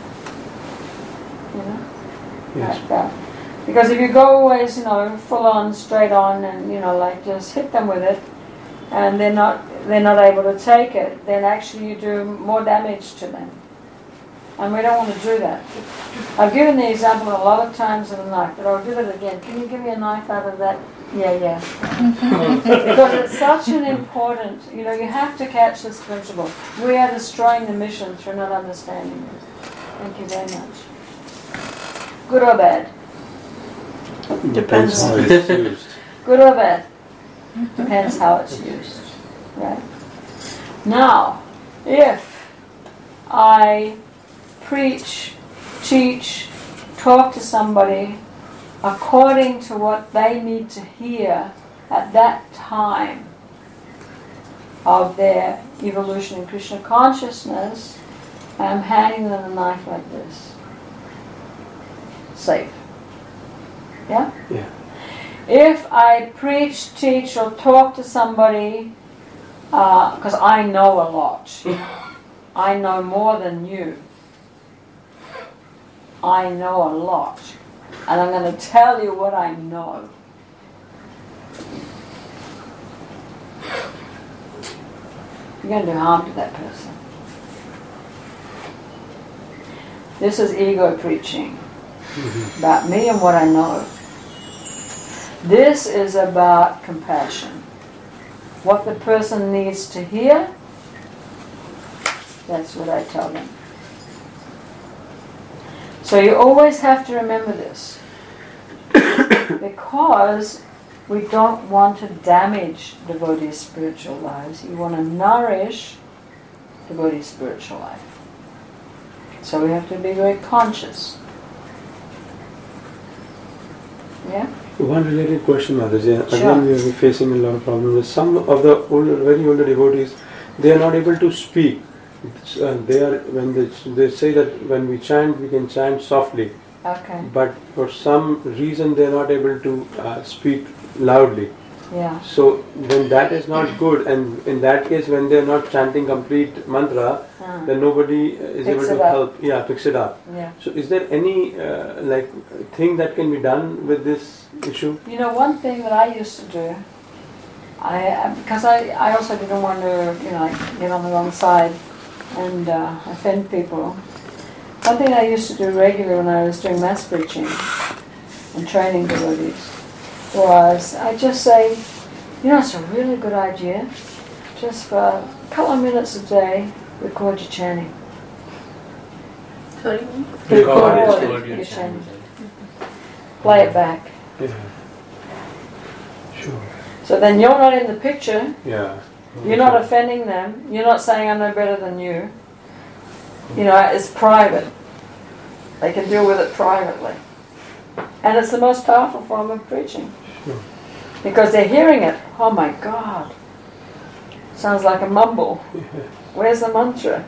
Yes. Like that. Because if you go always, full on, straight on, and just hit them with it, and they're not able to take it, then actually you do more damage to them. And we don't want to do that. I've given the example a lot of times of a knife, but I'll give it again. Can you give me a knife out of that? Yeah. Because it's such an important, you have to catch this principle. We are destroying the mission through not understanding it. Thank you very much. Good or bad? Depends how it's used. Good or bad? Depends how it's used. Right? Now, if I preach, teach, talk to somebody according to what they need to hear at that time of their evolution in Krishna consciousness, I'm handing them a knife like this. Safe. Yeah? Yeah. If I preach, teach, or talk to somebody, because I know a lot. I know more than you. I know a lot. And I'm going to tell you what I know. You're going to do harm to that person. This is ego preaching about me and what I know. This is about compassion. What the person needs to hear, that's what I tell them. So you always have to remember this. Because we don't want to damage devotees' spiritual lives. You want to nourish devotees' spiritual life. So we have to be very conscious. Yeah? One related question, Mataji. Again, Sure. we are facing a lot of problems. Some of the very older devotees, they are not able to speak. They are when they say that when we chant, we can chant softly. Okay. But for some reason, they are not able to speak loudly. Yeah. So then that is not good. And in that case, when they are not chanting complete mantra, then nobody is able Picks to it up. help. Yeah, picks it up. Yeah. So is there any thing that can be done with this issue? One thing that I used to do, because I also didn't want to, get on the wrong side and offend people. One thing I used to do regularly when I was doing mass preaching and training devotees was I just say, it's a really good idea. Just for a couple of minutes a day, record your chanting. Sorry? Record your chanting. Play it back. Yeah. Sure. So then you're not in the picture. Yeah. You're not offending them. You're not saying I'm no better than you. It's private. They can deal with it privately. And it's the most powerful form of preaching. Sure. Because they're hearing it. Oh my God. Sounds like a mumble. Where's the mantra?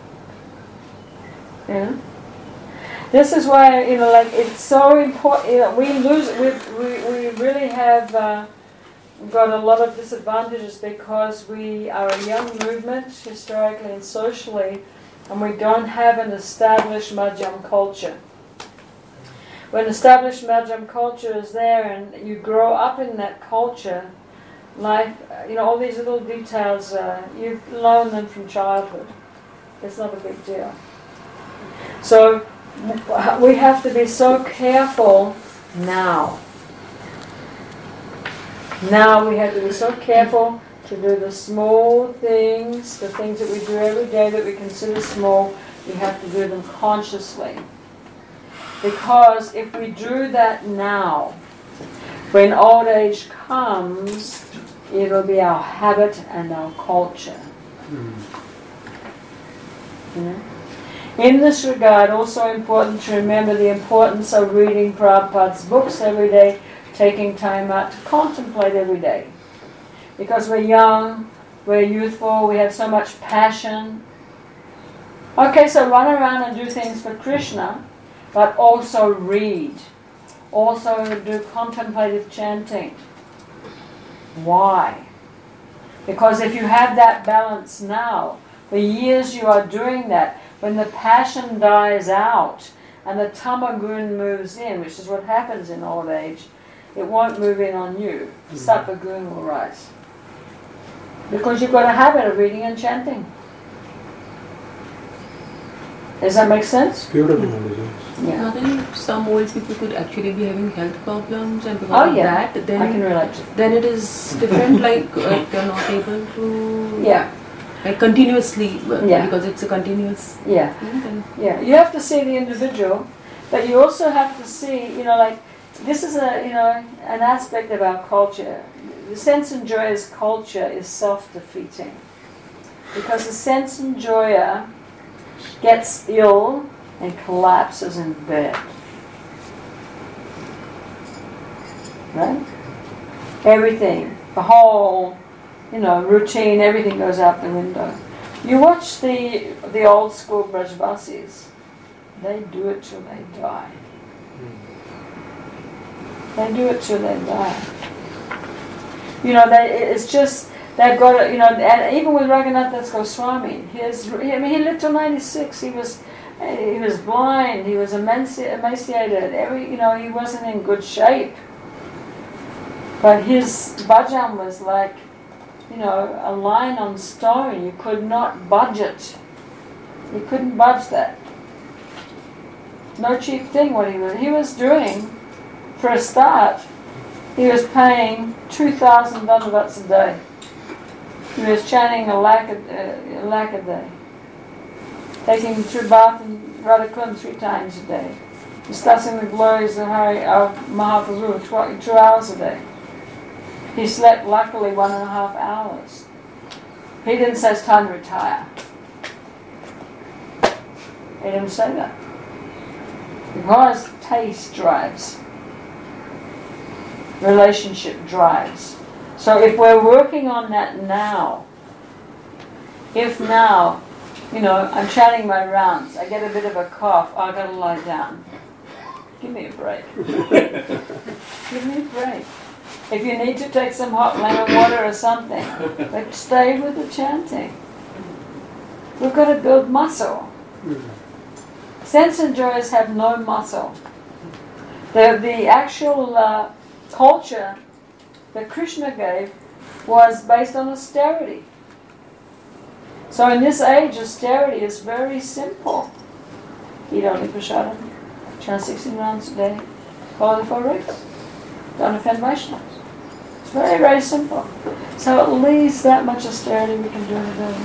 This is why, it's so important. We really have got a lot of disadvantages because we are a young movement, historically and socially, and we don't have an established Madhyam culture. When established Madhyam culture is there and you grow up in that culture, life, all these little details, you've learned them from childhood. It's not a big deal. So we have to be so careful now. Now we have to be so careful to do the small things, the things that we do every day that we consider small, we have to do them consciously. Because if we do that now, when old age comes, it'll be our habit and our culture. In this regard, also important to remember the importance of reading Prabhupada's books every day, taking time out to contemplate every day. Because we're young, we're youthful, we have so much passion. Okay, so run around and do things for Krishna, but also read. Also do contemplative chanting. Why? Because if you have that balance now, for years you are doing that, when the passion dies out and the tamagun moves in, which is what happens in old age, it won't move in on you. Sattva gun will rise. Because you've got a habit of reading and chanting. Does that make sense? Beautiful knowledge, yes. Yeah. Now then, some old people could actually be having health problems, and because Oh, of yeah. that, I can then relate to. then it is different. Like they're not able to Yeah, like continuously Yeah. because it's a continuous yeah, thing. Then yeah. You have to see the individual, but you also have to see, like this is an aspect of our culture. The sense enjoyer's culture is self-defeating because the sense enjoyer gets ill and collapses in bed. Right? Everything, the whole, routine, everything goes out the window. You watch the old school Brajvasis, they do it till they die. They do it till they die. It's just, they've got it, and even with Raghunath Das Goswami, he lived till 96, he was blind, he was emaciated, he wasn't in good shape. But his bhajan was like, a line on stone, you could not budge it. You couldn't budge that. No cheap thing what he was doing, for a start, he was paying 2,000 dandavats a day. He was chanting a lakh a day. Taking him through bath and Radhakund 3 times a day. Discussing the glories of Mahaprabhu 2 hours a day. He slept luckily 1.5 hours. He didn't say it's time to retire. He didn't say that. Because taste drives. Relationship drives. So if we're working on that now, if now, I'm chanting my rounds, I get a bit of a cough, I've got to lie down. Give me a break. Give me a break. If you need to take some hot lemon water or something, but stay with the chanting. We've got to build muscle. Sense enjoyers have no muscle. The actual culture that Krishna gave was based on austerity. So in this age, austerity is very simple. Eat only prasadam, chant 16 rounds a day, follow the 4 rigs, don't offend Vaishnavas. It's very, very simple. So at least that much austerity we can do in a day.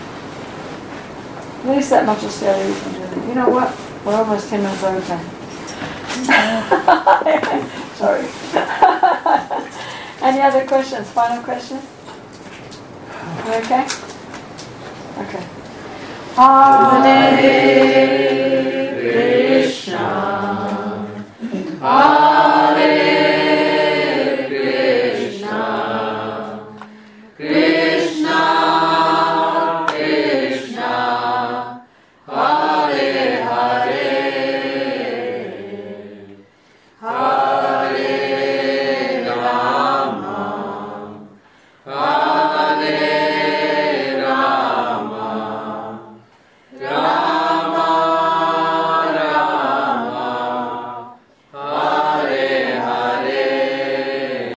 At least that much austerity we can do in a day. You know what? We're almost 10 minutes over time. Sorry. Any other questions? Final question? You okay? Okay. Hare